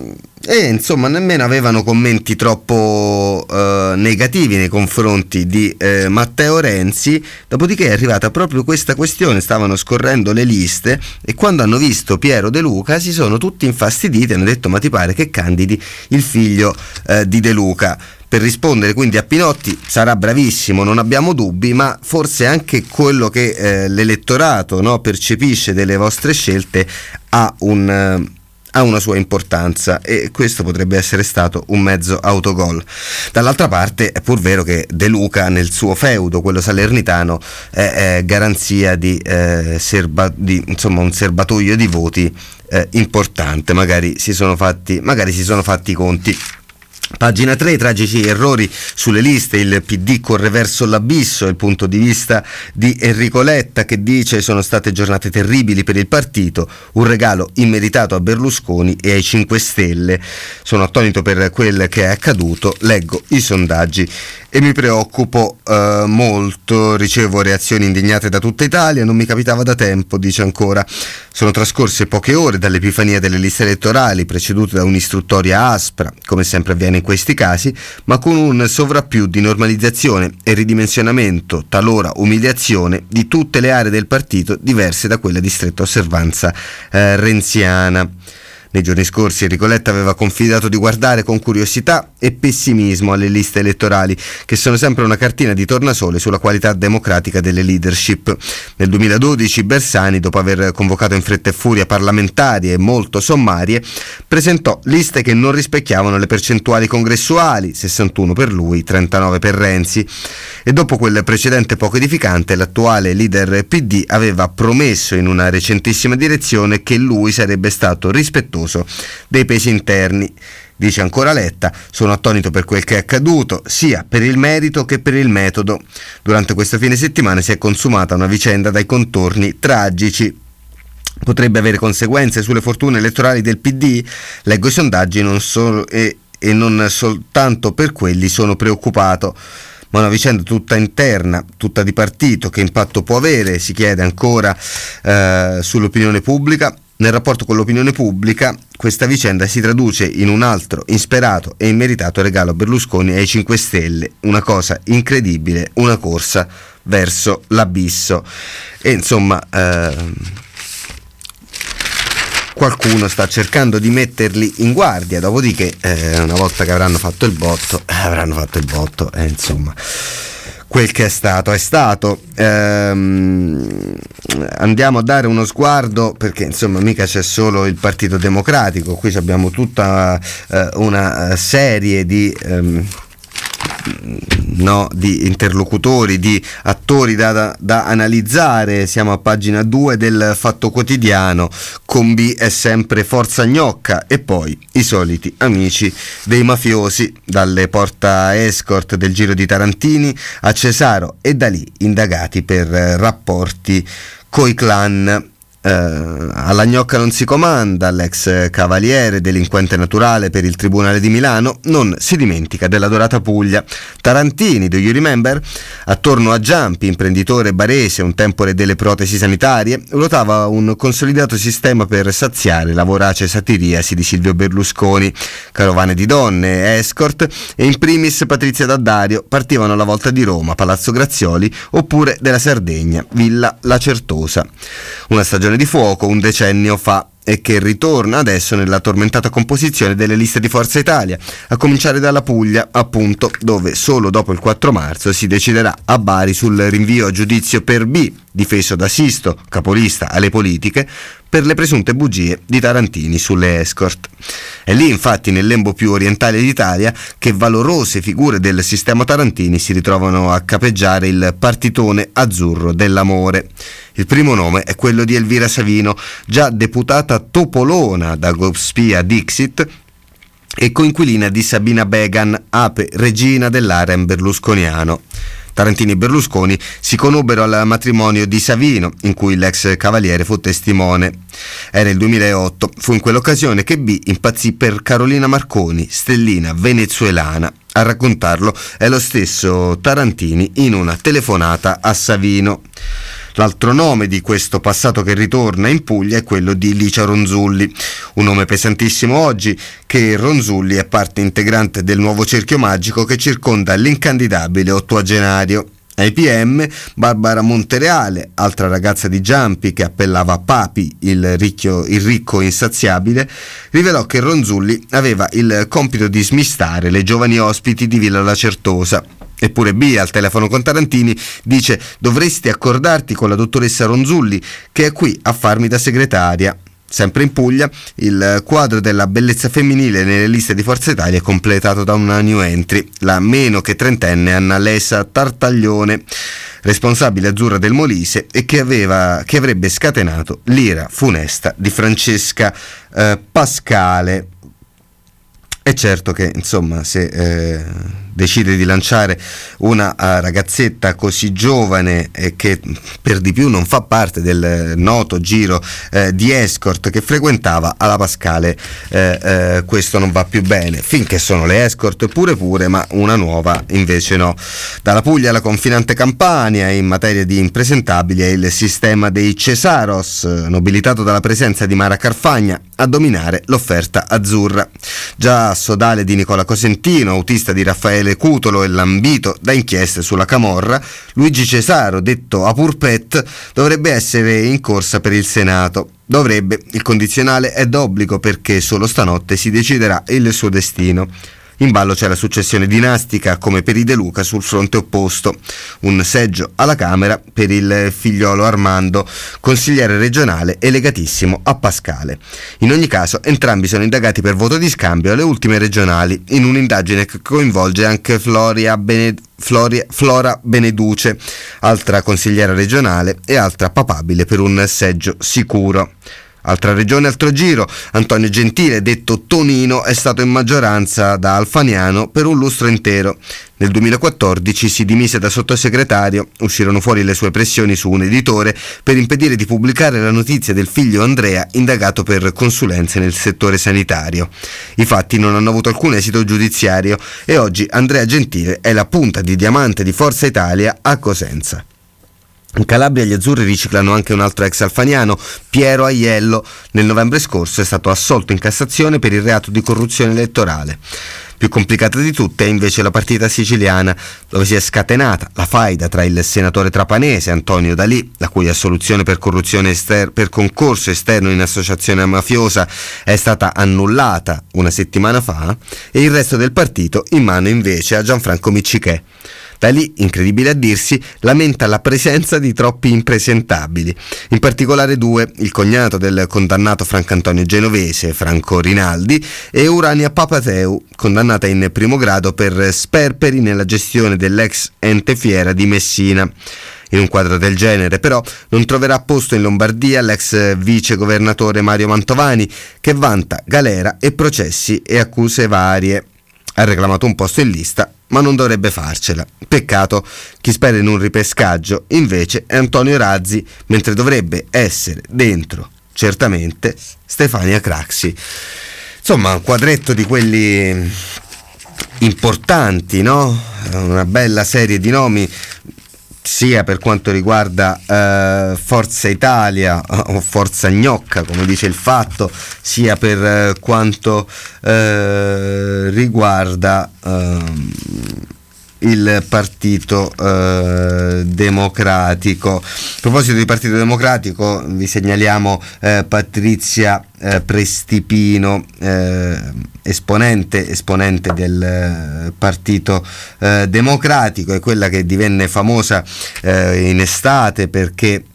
e insomma nemmeno avevano commenti troppo eh, negativi nei confronti di eh, Matteo Renzi. Dopodiché è arrivata proprio questa questione, stavano scorrendo le liste e quando hanno visto Piero De Luca si sono tutti infastiditi e hanno detto: ma ti pare che candidi il figlio eh, di De Luca? Per rispondere quindi a Pinotti: sarà bravissimo, non abbiamo dubbi, ma forse anche quello che eh, l'elettorato, no, percepisce delle vostre scelte ha un... Eh, ha una sua importanza, e questo potrebbe essere stato un mezzo autogol. Dall'altra parte è pur vero che De Luca nel suo feudo, quello salernitano, è, è garanzia di, eh, serba, di insomma un serbatoio di voti eh, importante. Magari si sono fatti magari si sono fatti i conti. Pagina tre, tragici errori sulle liste, il P D corre verso l'abisso, il punto di vista di Enrico Letta, che dice: sono state giornate terribili per il partito, un regalo immeritato a Berlusconi e ai cinque Stelle. Sono attonito per quel che è accaduto, leggo i sondaggi e mi preoccupo eh, molto, ricevo reazioni indignate da tutta Italia, non mi capitava da tempo, dice ancora. Sono trascorse poche ore dall'epifania delle liste elettorali, precedute da un'istruttoria aspra, come sempre avviene avviene in questi casi, ma con un sovrappiù di normalizzazione e ridimensionamento, talora umiliazione, di tutte le aree del partito diverse da quella di stretta osservanza eh, renziana. Nei giorni scorsi Enrico Letta aveva confidato di guardare con curiosità e pessimismo alle liste elettorali, che sono sempre una cartina di tornasole sulla qualità democratica delle leadership. Nel duemiladodici Bersani, dopo aver convocato in fretta e furia parlamentari e molto sommarie, presentò liste che non rispecchiavano le percentuali congressuali, sessantuno per lui, trentanove per Renzi, e dopo quel precedente poco edificante l'attuale leader P D aveva promesso in una recentissima direzione che lui sarebbe stato rispettoso dei pesi interni. Dice ancora Letta: sono attonito per quel che è accaduto, sia per il merito che per il metodo. Durante questo fine settimana si è consumata una vicenda dai contorni tragici. Potrebbe avere conseguenze sulle fortune elettorali del P D? Leggo i sondaggi non solo, e, e non soltanto per quelli sono preoccupato. Ma una vicenda tutta interna, tutta di partito, che impatto può avere? Si chiede ancora eh, sull'opinione pubblica. Nel rapporto con l'opinione pubblica, questa vicenda si traduce in un altro insperato e immeritato regalo a Berlusconi e ai cinque Stelle, una cosa incredibile, una corsa verso l'abisso. E insomma, eh, qualcuno sta cercando di metterli in guardia, dopodiché eh, una volta che avranno fatto il botto, eh, avranno fatto il botto, e eh, insomma... quel che è stato è stato. Ehm, andiamo a dare uno sguardo, perché insomma mica c'è solo il Partito Democratico, qui abbiamo tutta eh, una serie di ehm, no, di interlocutori, di attori da, da, da analizzare. Siamo a pagina due del Fatto Quotidiano. Con B è sempre Forza Gnocca, e poi i soliti amici dei mafiosi, dalle porta escort del Giro di Tarantini a Cesaro e Dalì, indagati per eh, rapporti coi clan. Uh, alla gnocca non si comanda. L'ex cavaliere, delinquente naturale per il Tribunale di Milano, non si dimentica della dorata Puglia. Tarantini, do you remember? Attorno a Giampi, imprenditore barese, un tempore delle protesi sanitarie, ruotava un consolidato sistema per saziare la vorace satiriasi di Silvio Berlusconi. Carovane di donne, escort e in primis Patrizia D'Addario partivano alla volta di Roma, Palazzo Grazioli, oppure della Sardegna, Villa La Certosa. Una stagione di fuoco un decennio fa, e che ritorna adesso nella tormentata composizione delle liste di Forza Italia, a cominciare dalla Puglia, appunto, dove solo dopo il quattro marzo si deciderà a Bari sul rinvio a giudizio per B, difeso da Sisto, capolista alle politiche, per le presunte bugie di Tarantini sulle escort. È lì, infatti, nel lembo più orientale d'Italia, che valorose figure del sistema Tarantini si ritrovano a capeggiare il partitone azzurro dell'amore. Il primo nome è quello di Elvira Savino, già deputata topolona da Gospia Dixit e coinquilina di Sabina Began, ape regina dell'harem berlusconiano. Tarantini e Berlusconi si conobbero al matrimonio di Savino, in cui l'ex cavaliere fu testimone. Era il duemilaotto, fu in quell'occasione che B impazzì per Carolina Marconi, stellina venezuelana. A raccontarlo è lo stesso Tarantini in una telefonata a Savino. L'altro nome di questo passato che ritorna in Puglia è quello di Licia Ronzulli, un nome pesantissimo oggi, che Ronzulli è parte integrante del nuovo cerchio magico che circonda l'incandidabile ottuagenario. Ai P M, Barbara Montereale, altra ragazza di Giampi che appellava Papi, il, ricchio, il ricco insaziabile, rivelò che Ronzulli aveva il compito di smistare le giovani ospiti di Villa La Certosa. Eppure B, al telefono con Tarantini, dice: dovresti accordarti con la dottoressa Ronzulli, che è qui a farmi da segretaria. Sempre in Puglia, il quadro della bellezza femminile nelle liste di Forza Italia è completato da una new entry, la meno che trentenne Annalesa Tartaglione, responsabile azzurra del Molise, e che, aveva, che avrebbe scatenato l'ira funesta di Francesca eh, Pascale. È certo che, insomma, se... Eh, decide di lanciare una uh, ragazzetta così giovane e che per di più non fa parte del noto giro uh, di escort che frequentava alla Pascale, uh, uh, questo non va più bene, finché sono le escort pure pure, ma una nuova invece no. Dalla Puglia alla confinante Campania, in materia di impresentabili è il sistema dei Cesaros, nobilitato dalla presenza di Mara Carfagna a dominare l'offerta azzurra. Già a sodale di Nicola Cosentino, autista di Raffaele Cutolo e lambito da inchieste sulla camorra, Luigi Cesaro, detto Apurpet, dovrebbe essere in corsa per il Senato. Dovrebbe, il condizionale è d'obbligo perché solo stanotte si deciderà il suo destino. In ballo c'è la successione dinastica come per i De Luca sul fronte opposto, un seggio alla Camera per il figliolo Armando, consigliere regionale e legatissimo a Pascale. In ogni caso entrambi sono indagati per voto di scambio alle ultime regionali, in un'indagine che coinvolge anche Floria Bene- Floria, Flora Beneduce, altra consigliera regionale e altra papabile per un seggio sicuro. Altra regione, altro giro. Antonio Gentile, detto Tonino, è stato in maggioranza da Alfaniano per un lustro intero. Nel duemilaquattordici si dimise da sottosegretario, uscirono fuori le sue pressioni su un editore per impedire di pubblicare la notizia del figlio Andrea indagato per consulenze nel settore sanitario. I fatti non hanno avuto alcun esito giudiziario e oggi Andrea Gentile è la punta di diamante di Forza Italia a Cosenza. In Calabria gli azzurri riciclano anche un altro ex alfaniano, Piero Aiello. Nel novembre scorso è stato assolto in Cassazione per il reato di corruzione elettorale. Più complicata di tutte è invece la partita siciliana, dove si è scatenata la faida tra il senatore trapanese Antonio D'Alì, la cui assoluzione per corruzione ester- per concorso esterno in associazione mafiosa è stata annullata una settimana fa, e il resto del partito in mano invece a Gianfranco Miccichè. Da lì, incredibile a dirsi, lamenta la presenza di troppi impresentabili, in particolare due, il cognato del condannato Franco Antonio Genovese, Franco Rinaldi, e Urania Papateu, condannata in primo grado per sperperi nella gestione dell'ex ente fiera di Messina. In un quadro del genere, però, non troverà posto in Lombardia l'ex vice governatore Mario Mantovani, che vanta galera e processi e accuse varie. Ha reclamato un posto in lista, ma non dovrebbe farcela. Peccato, chi spera in un ripescaggio invece è Antonio Razzi, mentre dovrebbe essere dentro, certamente, Stefania Craxi. Insomma, un quadretto di quelli importanti, no? Una bella serie di nomi, sia per quanto riguarda eh, Forza Italia o Forza Gnocca, come dice il Fatto, sia per eh, quanto eh, riguarda eh, il Partito eh, Democratico. A proposito di Partito Democratico, vi segnaliamo eh, Patrizia eh, Prestipino, eh, esponente, esponente del eh, Partito eh, Democratico, è quella che divenne famosa eh, in estate perché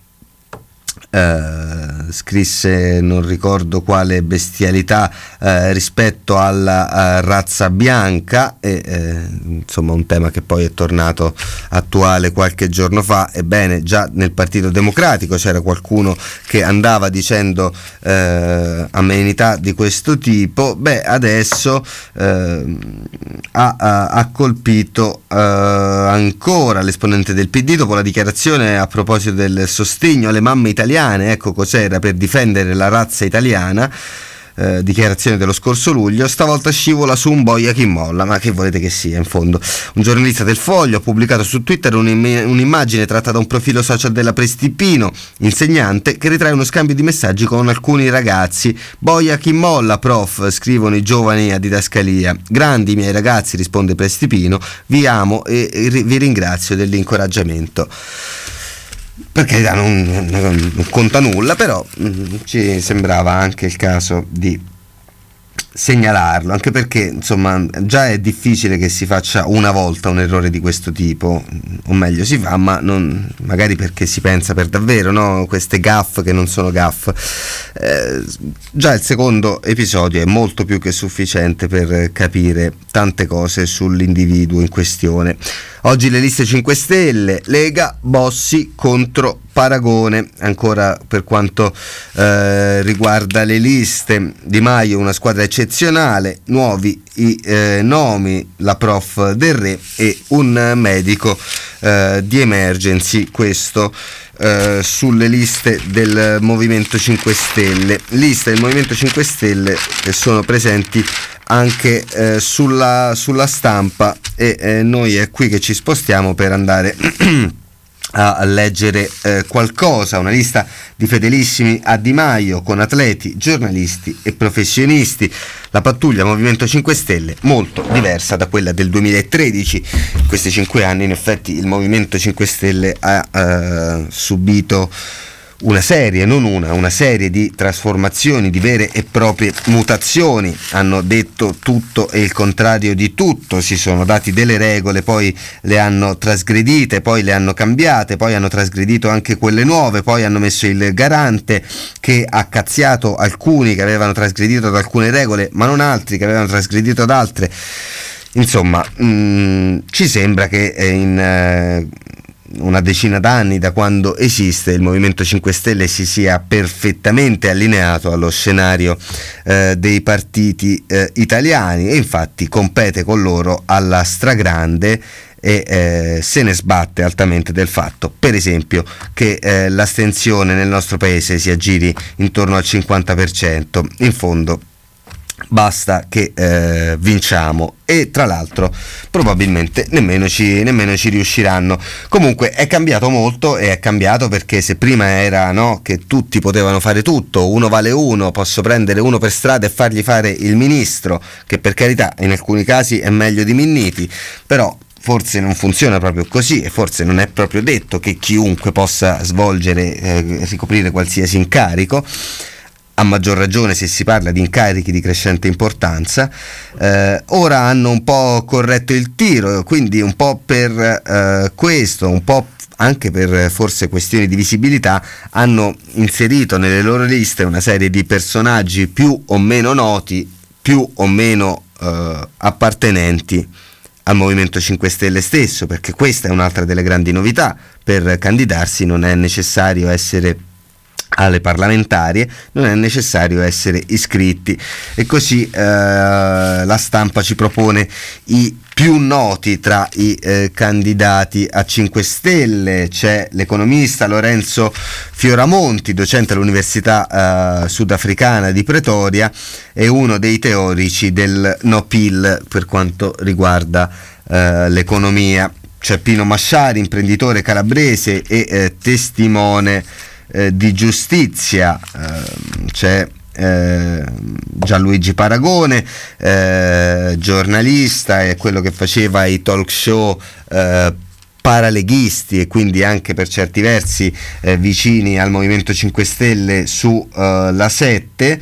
Uh, scrisse non ricordo quale bestialità uh, rispetto alla uh, razza bianca e uh, insomma un tema che poi è tornato attuale qualche giorno fa. Ebbene, già nel Partito Democratico c'era qualcuno che andava dicendo uh, amenità di questo tipo. Beh, adesso uh, ha, ha, ha colpito uh, ancora l'esponente del P D dopo la dichiarazione a proposito del sostegno alle mamme italiane. Ecco cos'era, per difendere la razza italiana, eh, dichiarazione dello scorso luglio. Stavolta scivola su un boia chi molla, ma che volete che sia in fondo? Un giornalista del Foglio ha pubblicato su Twitter un'im- un'immagine tratta da un profilo social della Prestipino, insegnante, che ritrae uno scambio di messaggi con alcuni ragazzi. Boia chi molla, prof, scrivono i giovani a didascalia. Grandi miei ragazzi, risponde Prestipino, vi amo e, e vi ringrazio dell'incoraggiamento. Perché non, non, non conta nulla, però mh, ci sembrava anche il caso di segnalarlo, anche perché insomma già è difficile che si faccia una volta un errore di questo tipo, o meglio si fa, ma non, magari perché si pensa per davvero, no? Queste gaffe che non sono gaffe. Eh, già il secondo episodio è molto più che sufficiente per capire tante cose sull'individuo in questione. Oggi le liste cinque Stelle, Lega, Bossi contro paragone. Ancora per quanto eh, riguarda le liste, Di Maio una squadra eccezionale, nuovi i eh, nomi, la prof Del Re e un medico eh, di Emergency, questo eh, sulle liste del Movimento cinque Stelle. Liste del Movimento cinque Stelle che sono presenti anche eh, sulla, sulla Stampa, e eh, noi è qui che ci spostiamo per andare a leggere eh, qualcosa. Una lista di fedelissimi a Di Maio, con atleti, giornalisti e professionisti. La pattuglia Movimento cinque Stelle molto diversa da quella del duemilatredici. In questi cinque anni in effetti il Movimento cinque Stelle ha eh, subito una serie, non una, una serie di trasformazioni, di vere e proprie mutazioni. Hanno detto tutto e il contrario di tutto, si sono dati delle regole, poi le hanno trasgredite, poi le hanno cambiate, poi hanno trasgredito anche quelle nuove, poi hanno messo il garante che ha cazziato alcuni che avevano trasgredito ad alcune regole, ma non altri che avevano trasgredito ad altre. Insomma, mh, ci sembra che in eh, una decina d'anni da quando esiste il Movimento cinque Stelle si sia perfettamente allineato allo scenario eh, dei partiti eh, italiani, e infatti compete con loro alla stragrande, e eh, se ne sbatte altamente del fatto, per esempio, che eh, l'astensione nel nostro paese si aggiri intorno al cinquanta per cento. In fondo basta che eh, vinciamo, e tra l'altro probabilmente nemmeno ci, nemmeno ci riusciranno. Comunque è cambiato molto, e è cambiato perché se prima era no, che tutti potevano fare tutto, uno vale uno, posso prendere uno per strada e fargli fare il ministro, che per carità in alcuni casi è meglio di Minniti, però forse non funziona proprio così, e forse non è proprio detto che chiunque possa svolgere, eh, ricoprire qualsiasi incarico, a maggior ragione se si parla di incarichi di crescente importanza. Eh, ora hanno un po' corretto il tiro, quindi un po' per eh, questo, un po' anche per forse questioni di visibilità, hanno inserito nelle loro liste una serie di personaggi più o meno noti, più o meno eh, appartenenti al Movimento cinque Stelle stesso, perché questa è un'altra delle grandi novità. Per candidarsi non è necessario essere alle parlamentari, non è necessario essere iscritti, e così eh, la Stampa ci propone i più noti tra i eh, candidati a cinque Stelle. C'è l'economista Lorenzo Fioramonti, docente all'Università eh, Sudafricana di Pretoria, e uno dei teorici del no P I L per quanto riguarda eh, l'economia. C'è Pino Masciari, imprenditore calabrese e eh, testimone Eh, di giustizia. Eh, c'è eh, Gianluigi Paragone, eh, giornalista, e quello che faceva i talk show eh, paraleghisti, e quindi anche per certi versi eh, vicini al Movimento cinque Stelle su eh, La sette,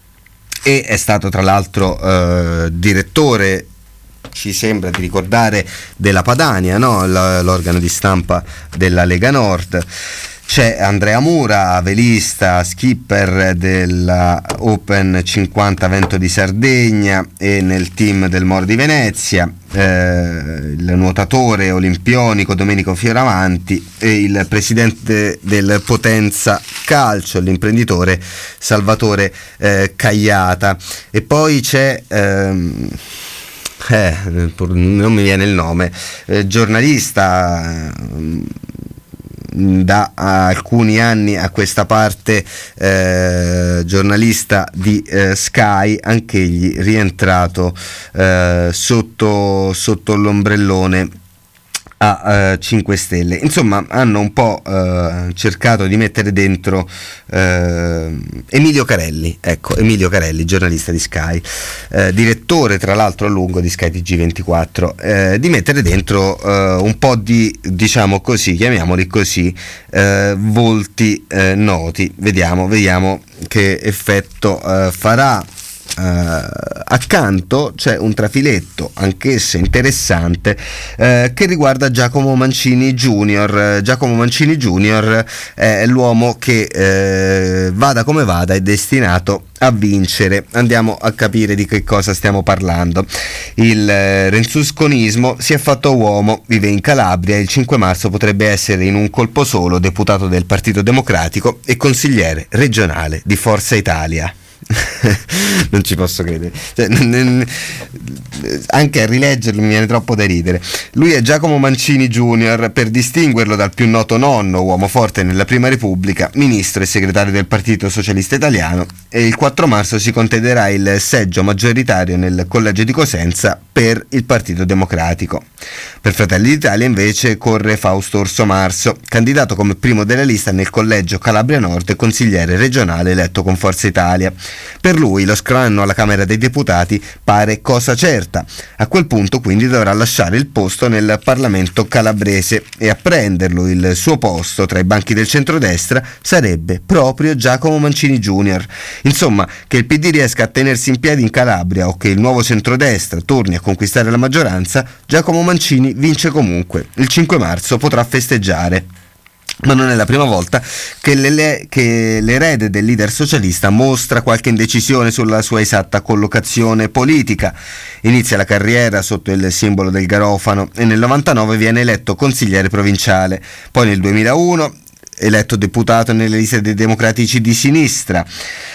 e è stato tra l'altro eh, direttore, ci sembra di ricordare, della Padania, no? L- l'organo di stampa della Lega Nord. C'è Andrea Mura, velista, skipper della Open cinquanta Vento di Sardegna e nel team del Moro di Venezia, eh, il nuotatore olimpionico Domenico Fioravanti, e il presidente del Potenza Calcio, l'imprenditore Salvatore eh, Cagliata. E poi c'è ehm, eh, non mi viene il nome, eh, giornalista da alcuni anni a questa parte, eh, giornalista di eh, Sky, anch'egli rientrato eh, sotto, sotto l'ombrellone a eh, cinque Stelle. Insomma, hanno un po' eh, cercato di mettere dentro eh, Emilio Carelli, ecco, Emilio Carelli, giornalista di Sky, eh, direttore tra l'altro a lungo di Sky T G ventiquattro, eh, di mettere dentro eh, un po' di, diciamo così, chiamiamoli così, eh, volti eh, noti. Vediamo, vediamo che effetto eh, farà. accanto c'è un trafiletto, anch'esso interessante, eh, che riguarda Giacomo Mancini Junior. Giacomo Mancini Junior è l'uomo che, eh, vada come vada, è destinato a vincere. Andiamo a capire di che cosa stiamo parlando. Il eh, renzusconismo si è fatto uomo, vive in Calabria, il cinque marzo potrebbe essere in un colpo solo deputato del Partito Democratico e consigliere regionale di Forza Italia. Non ci posso credere, cioè, n- n- anche a rileggerlo mi viene troppo da ridere. Lui è Giacomo Mancini Junior, per distinguerlo dal più noto nonno, uomo forte nella Prima Repubblica, ministro e segretario del Partito Socialista Italiano, e il quattro marzo si contenderà il seggio maggioritario nel collegio di Cosenza per il Partito Democratico. Per Fratelli d'Italia invece corre Fausto Orso Marso, candidato come primo della lista nel collegio Calabria Nord e consigliere regionale eletto con Forza Italia. Per lui lo scranno alla Camera dei Deputati pare cosa certa. A quel punto quindi dovrà lasciare il posto nel Parlamento calabrese e a prenderlo il suo posto tra i banchi del centrodestra sarebbe proprio Giacomo Mancini Junior. Insomma, che il P D riesca a tenersi in piedi in Calabria o che il nuovo centrodestra torni a conquistare la maggioranza, Giacomo Mancini vince comunque. Il cinque marzo potrà festeggiare. Ma non è la prima volta che, le, che l'erede del leader socialista mostra qualche indecisione sulla sua esatta collocazione politica. Inizia la carriera sotto il simbolo del garofano e nel novantanove viene eletto consigliere provinciale, poi nel duemilauno eletto deputato nelle liste dei democratici di sinistra,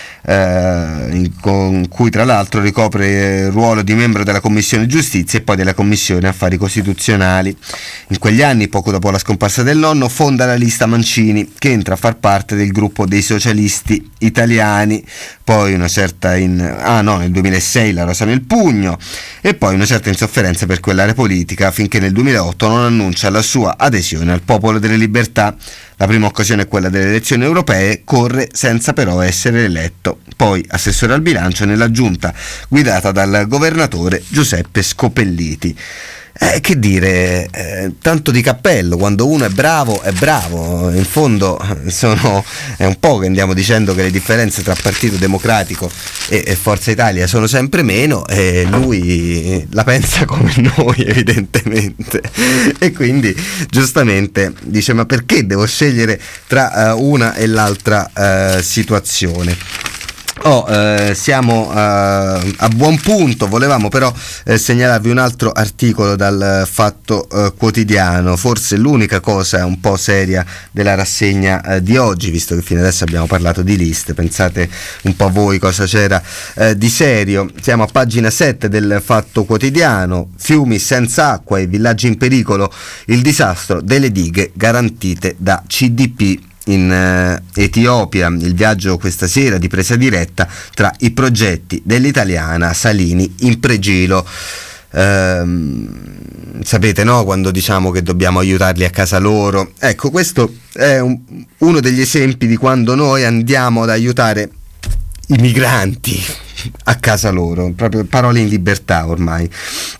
Eh, in, con cui tra l'altro ricopre il ruolo di membro della Commissione Giustizia e poi della Commissione Affari Costituzionali. In quegli anni, poco dopo la scomparsa del nonno, fonda la lista Mancini, che entra a far parte del gruppo dei socialisti italiani, poi una certa in ah no nel duemilasei la rosa nel pugno e poi una certa insofferenza per quell'area politica, finché nel duemilaotto non annuncia la sua adesione al Popolo delle Libertà. La prima occasione è quella delle elezioni europee, corre senza però essere eletto. Poi assessore al bilancio nella giunta guidata dal governatore Giuseppe Scopelliti. Eh, che dire, eh, tanto di cappello, quando uno è bravo è bravo, in fondo sono, è un po' che andiamo dicendo che le differenze tra Partito Democratico e, e Forza Italia sono sempre meno e lui la pensa come noi evidentemente e quindi giustamente dice ma perché devo scegliere tra uh, una e l'altra uh, situazione? Oh, eh, siamo eh, a buon punto. Volevamo però eh, segnalarvi un altro articolo dal Fatto eh, Quotidiano, forse l'unica cosa un po' seria della rassegna eh, di oggi, visto che fino adesso abbiamo parlato di liste. Pensate un po' voi cosa c'era eh, di serio. Siamo a pagina sette del Fatto Quotidiano: fiumi senza acqua e villaggi in pericolo, il disastro delle dighe garantite da C D P in eh, Etiopia. Il viaggio questa sera di presa diretta tra i progetti dell'italiana Salini in pregilo. Ehm, sapete, no? Quando diciamo che dobbiamo aiutarli a casa loro. Ecco, questo è un, uno degli esempi di quando noi andiamo ad aiutare i migranti a casa loro, proprio parole in libertà ormai.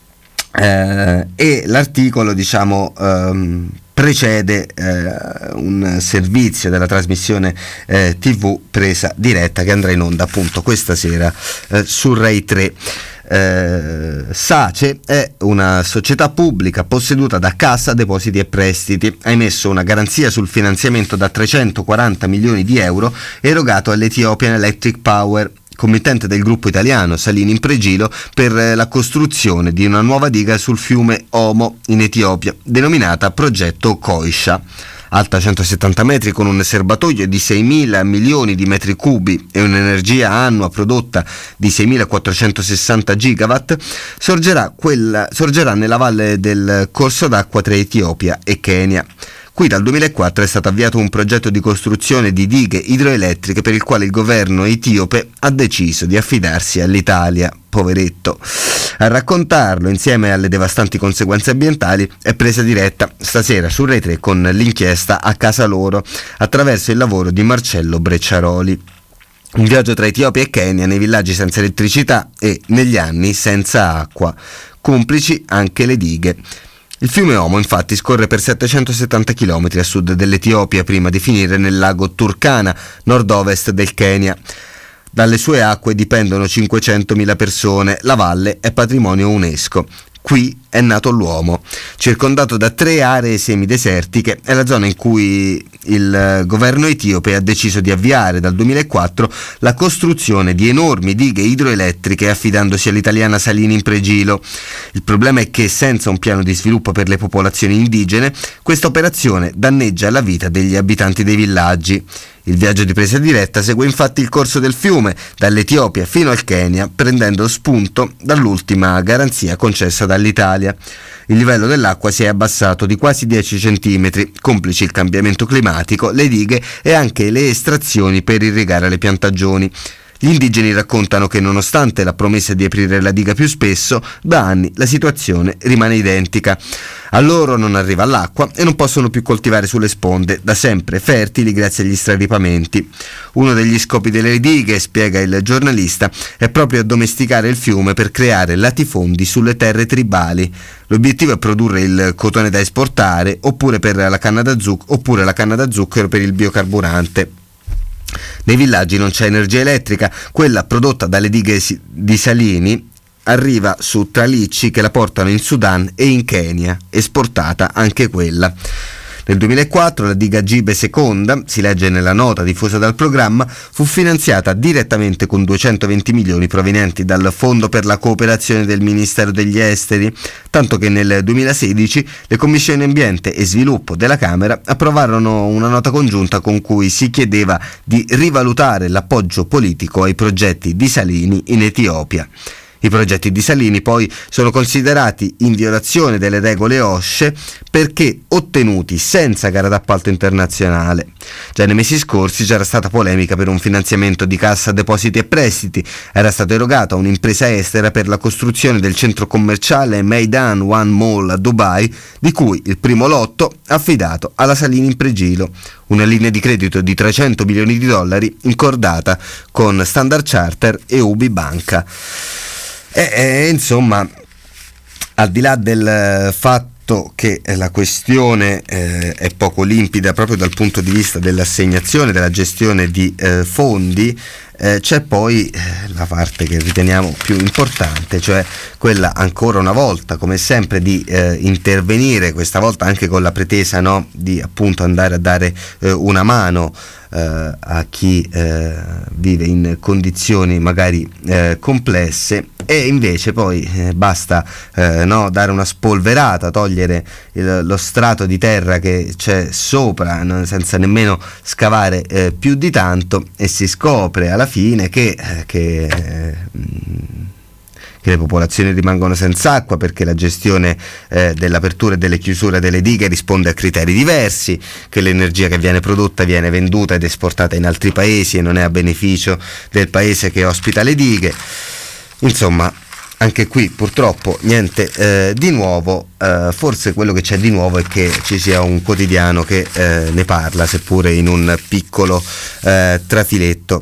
Eh, e l'articolo, diciamo, ehm, precede eh, un servizio della trasmissione eh, tivù presa diretta che andrà in onda appunto questa sera eh, su Rai tre. Eh, Sace è una società pubblica posseduta da Cassa Depositi e Prestiti. Ha emesso una garanzia sul finanziamento da trecentoquaranta milioni di euro erogato all'Ethiopian Electric Power, committente del gruppo italiano Salini in pregilo, per la costruzione di una nuova diga sul fiume Omo in Etiopia, denominata Progetto Koisha. Alta centosettanta metri, con un serbatoio di seimila milioni di metri cubi e un'energia annua prodotta di seimilaquattrocentosessanta gigawatt, sorgerà, quella, sorgerà nella valle del corso d'acqua tra Etiopia e Kenya. Qui dal duemilaquattro è stato avviato un progetto di costruzione di dighe idroelettriche per il quale il governo etiope ha deciso di affidarsi all'Italia. Poveretto. A raccontarlo, insieme alle devastanti conseguenze ambientali, è presa diretta stasera su Rai tre con l'inchiesta A casa loro, attraverso il lavoro di Marcello Brecciaroli. Un viaggio tra Etiopia e Kenya, nei villaggi senza elettricità e negli anni senza acqua, complici anche le dighe. Il fiume Omo infatti scorre per settecentosettanta chilometri a sud dell'Etiopia prima di finire nel lago Turkana, nord-ovest del Kenya. Dalle sue acque dipendono cinquecentomila persone, la valle è patrimonio UNESCO. Qui è nato l'uomo. Circondato da tre aree semidesertiche, è la zona in cui il governo etiope ha deciso di avviare dal duemilaquattro la costruzione di enormi dighe idroelettriche affidandosi all'italiana Salini in Pregilo. Il problema è che senza un piano di sviluppo per le popolazioni indigene, questa operazione danneggia la vita degli abitanti dei villaggi. Il viaggio di presa diretta segue infatti il corso del fiume, dall'Etiopia fino al Kenya, prendendo spunto dall'ultima garanzia concessa dall'Italia. Il livello dell'acqua si è abbassato di quasi dieci centimetri, complici il cambiamento climatico, le dighe e anche le estrazioni per irrigare le piantagioni. Gli indigeni raccontano che nonostante la promessa di aprire la diga più spesso, da anni la situazione rimane identica. A loro non arriva l'acqua e non possono più coltivare sulle sponde, da sempre fertili grazie agli straripamenti. Uno degli scopi delle dighe, spiega il giornalista, è proprio addomesticare il fiume per creare latifondi sulle terre tribali. L'obiettivo è produrre il cotone da esportare, oppure per la canna da zucchero, oppure la canna da zucchero per il biocarburante. Nei villaggi non c'è energia elettrica, quella prodotta dalle dighe di Salini arriva su tralicci che la portano in Sudan e in Kenya, esportata anche quella. Nel duemilaquattro la diga Gibe Seconda, si legge nella nota diffusa dal programma, fu finanziata direttamente con duecentoventi milioni provenienti dal Fondo per la cooperazione del Ministero degli Esteri, tanto che nel duemilasedici le Commissioni Ambiente e Sviluppo della Camera approvarono una nota congiunta con cui si chiedeva di rivalutare l'appoggio politico ai progetti di Salini in Etiopia. I progetti di Salini poi sono considerati in violazione delle regole OSCE perché ottenuti senza gara d'appalto internazionale. Già nei mesi scorsi c'era stata polemica per un finanziamento di Cassa Depositi e Prestiti. Era stata erogata un'impresa estera per la costruzione del centro commerciale Meydan One Mall a Dubai, di cui il primo lotto affidato alla Salini in Pregilo. Una linea di credito di trecento milioni di dollari incordata con Standard Charter e Ubi Banca. E, e insomma, al di là del fatto che la questione eh, è poco limpida proprio dal punto di vista dell'assegnazione, della gestione di eh, fondi, eh, c'è poi eh, la parte che riteniamo più importante, cioè quella ancora una volta, come sempre, di eh, intervenire, questa volta anche con la pretesa, no, di appunto andare a dare eh, una mano Uh, a chi uh, vive in condizioni magari uh, complesse, e invece poi eh, basta uh, no, dare una spolverata, togliere il, lo strato di terra che c'è sopra, no, senza nemmeno scavare uh, più di tanto, e si scopre alla fine che, uh, che uh, che le popolazioni rimangono senza acqua perché la gestione eh, dell'apertura e delle chiusure delle dighe risponde a criteri diversi, che l'energia che viene prodotta viene venduta ed esportata in altri paesi e non è a beneficio del paese che ospita le dighe. Insomma, anche qui purtroppo niente eh, di nuovo. Eh, forse quello che c'è di nuovo è che ci sia un quotidiano che eh, ne parla, seppure in un piccolo eh, trafiletto.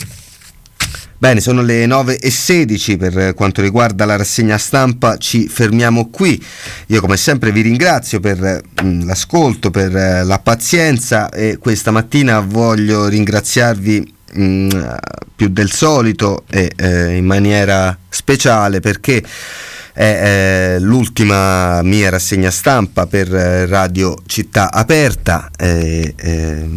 Bene, sono le nove e sedici per quanto riguarda la rassegna stampa, ci fermiamo qui. Io come sempre vi ringrazio per mh, l'ascolto, per uh, la pazienza, e questa mattina voglio ringraziarvi mh, più del solito e eh, in maniera speciale perché è eh, l'ultima mia rassegna stampa per eh, Radio Città Aperta. Eh, eh,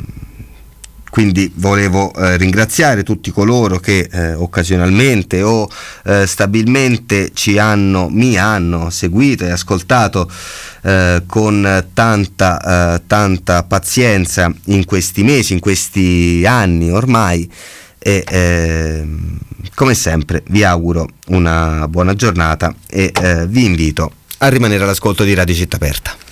Quindi volevo eh, ringraziare tutti coloro che eh, occasionalmente o eh, stabilmente ci hanno, mi hanno seguito e ascoltato eh, con tanta, eh, tanta pazienza in questi mesi, in questi anni ormai, e eh, come sempre vi auguro una buona giornata e eh, vi invito a rimanere all'ascolto di Radio Città Aperta.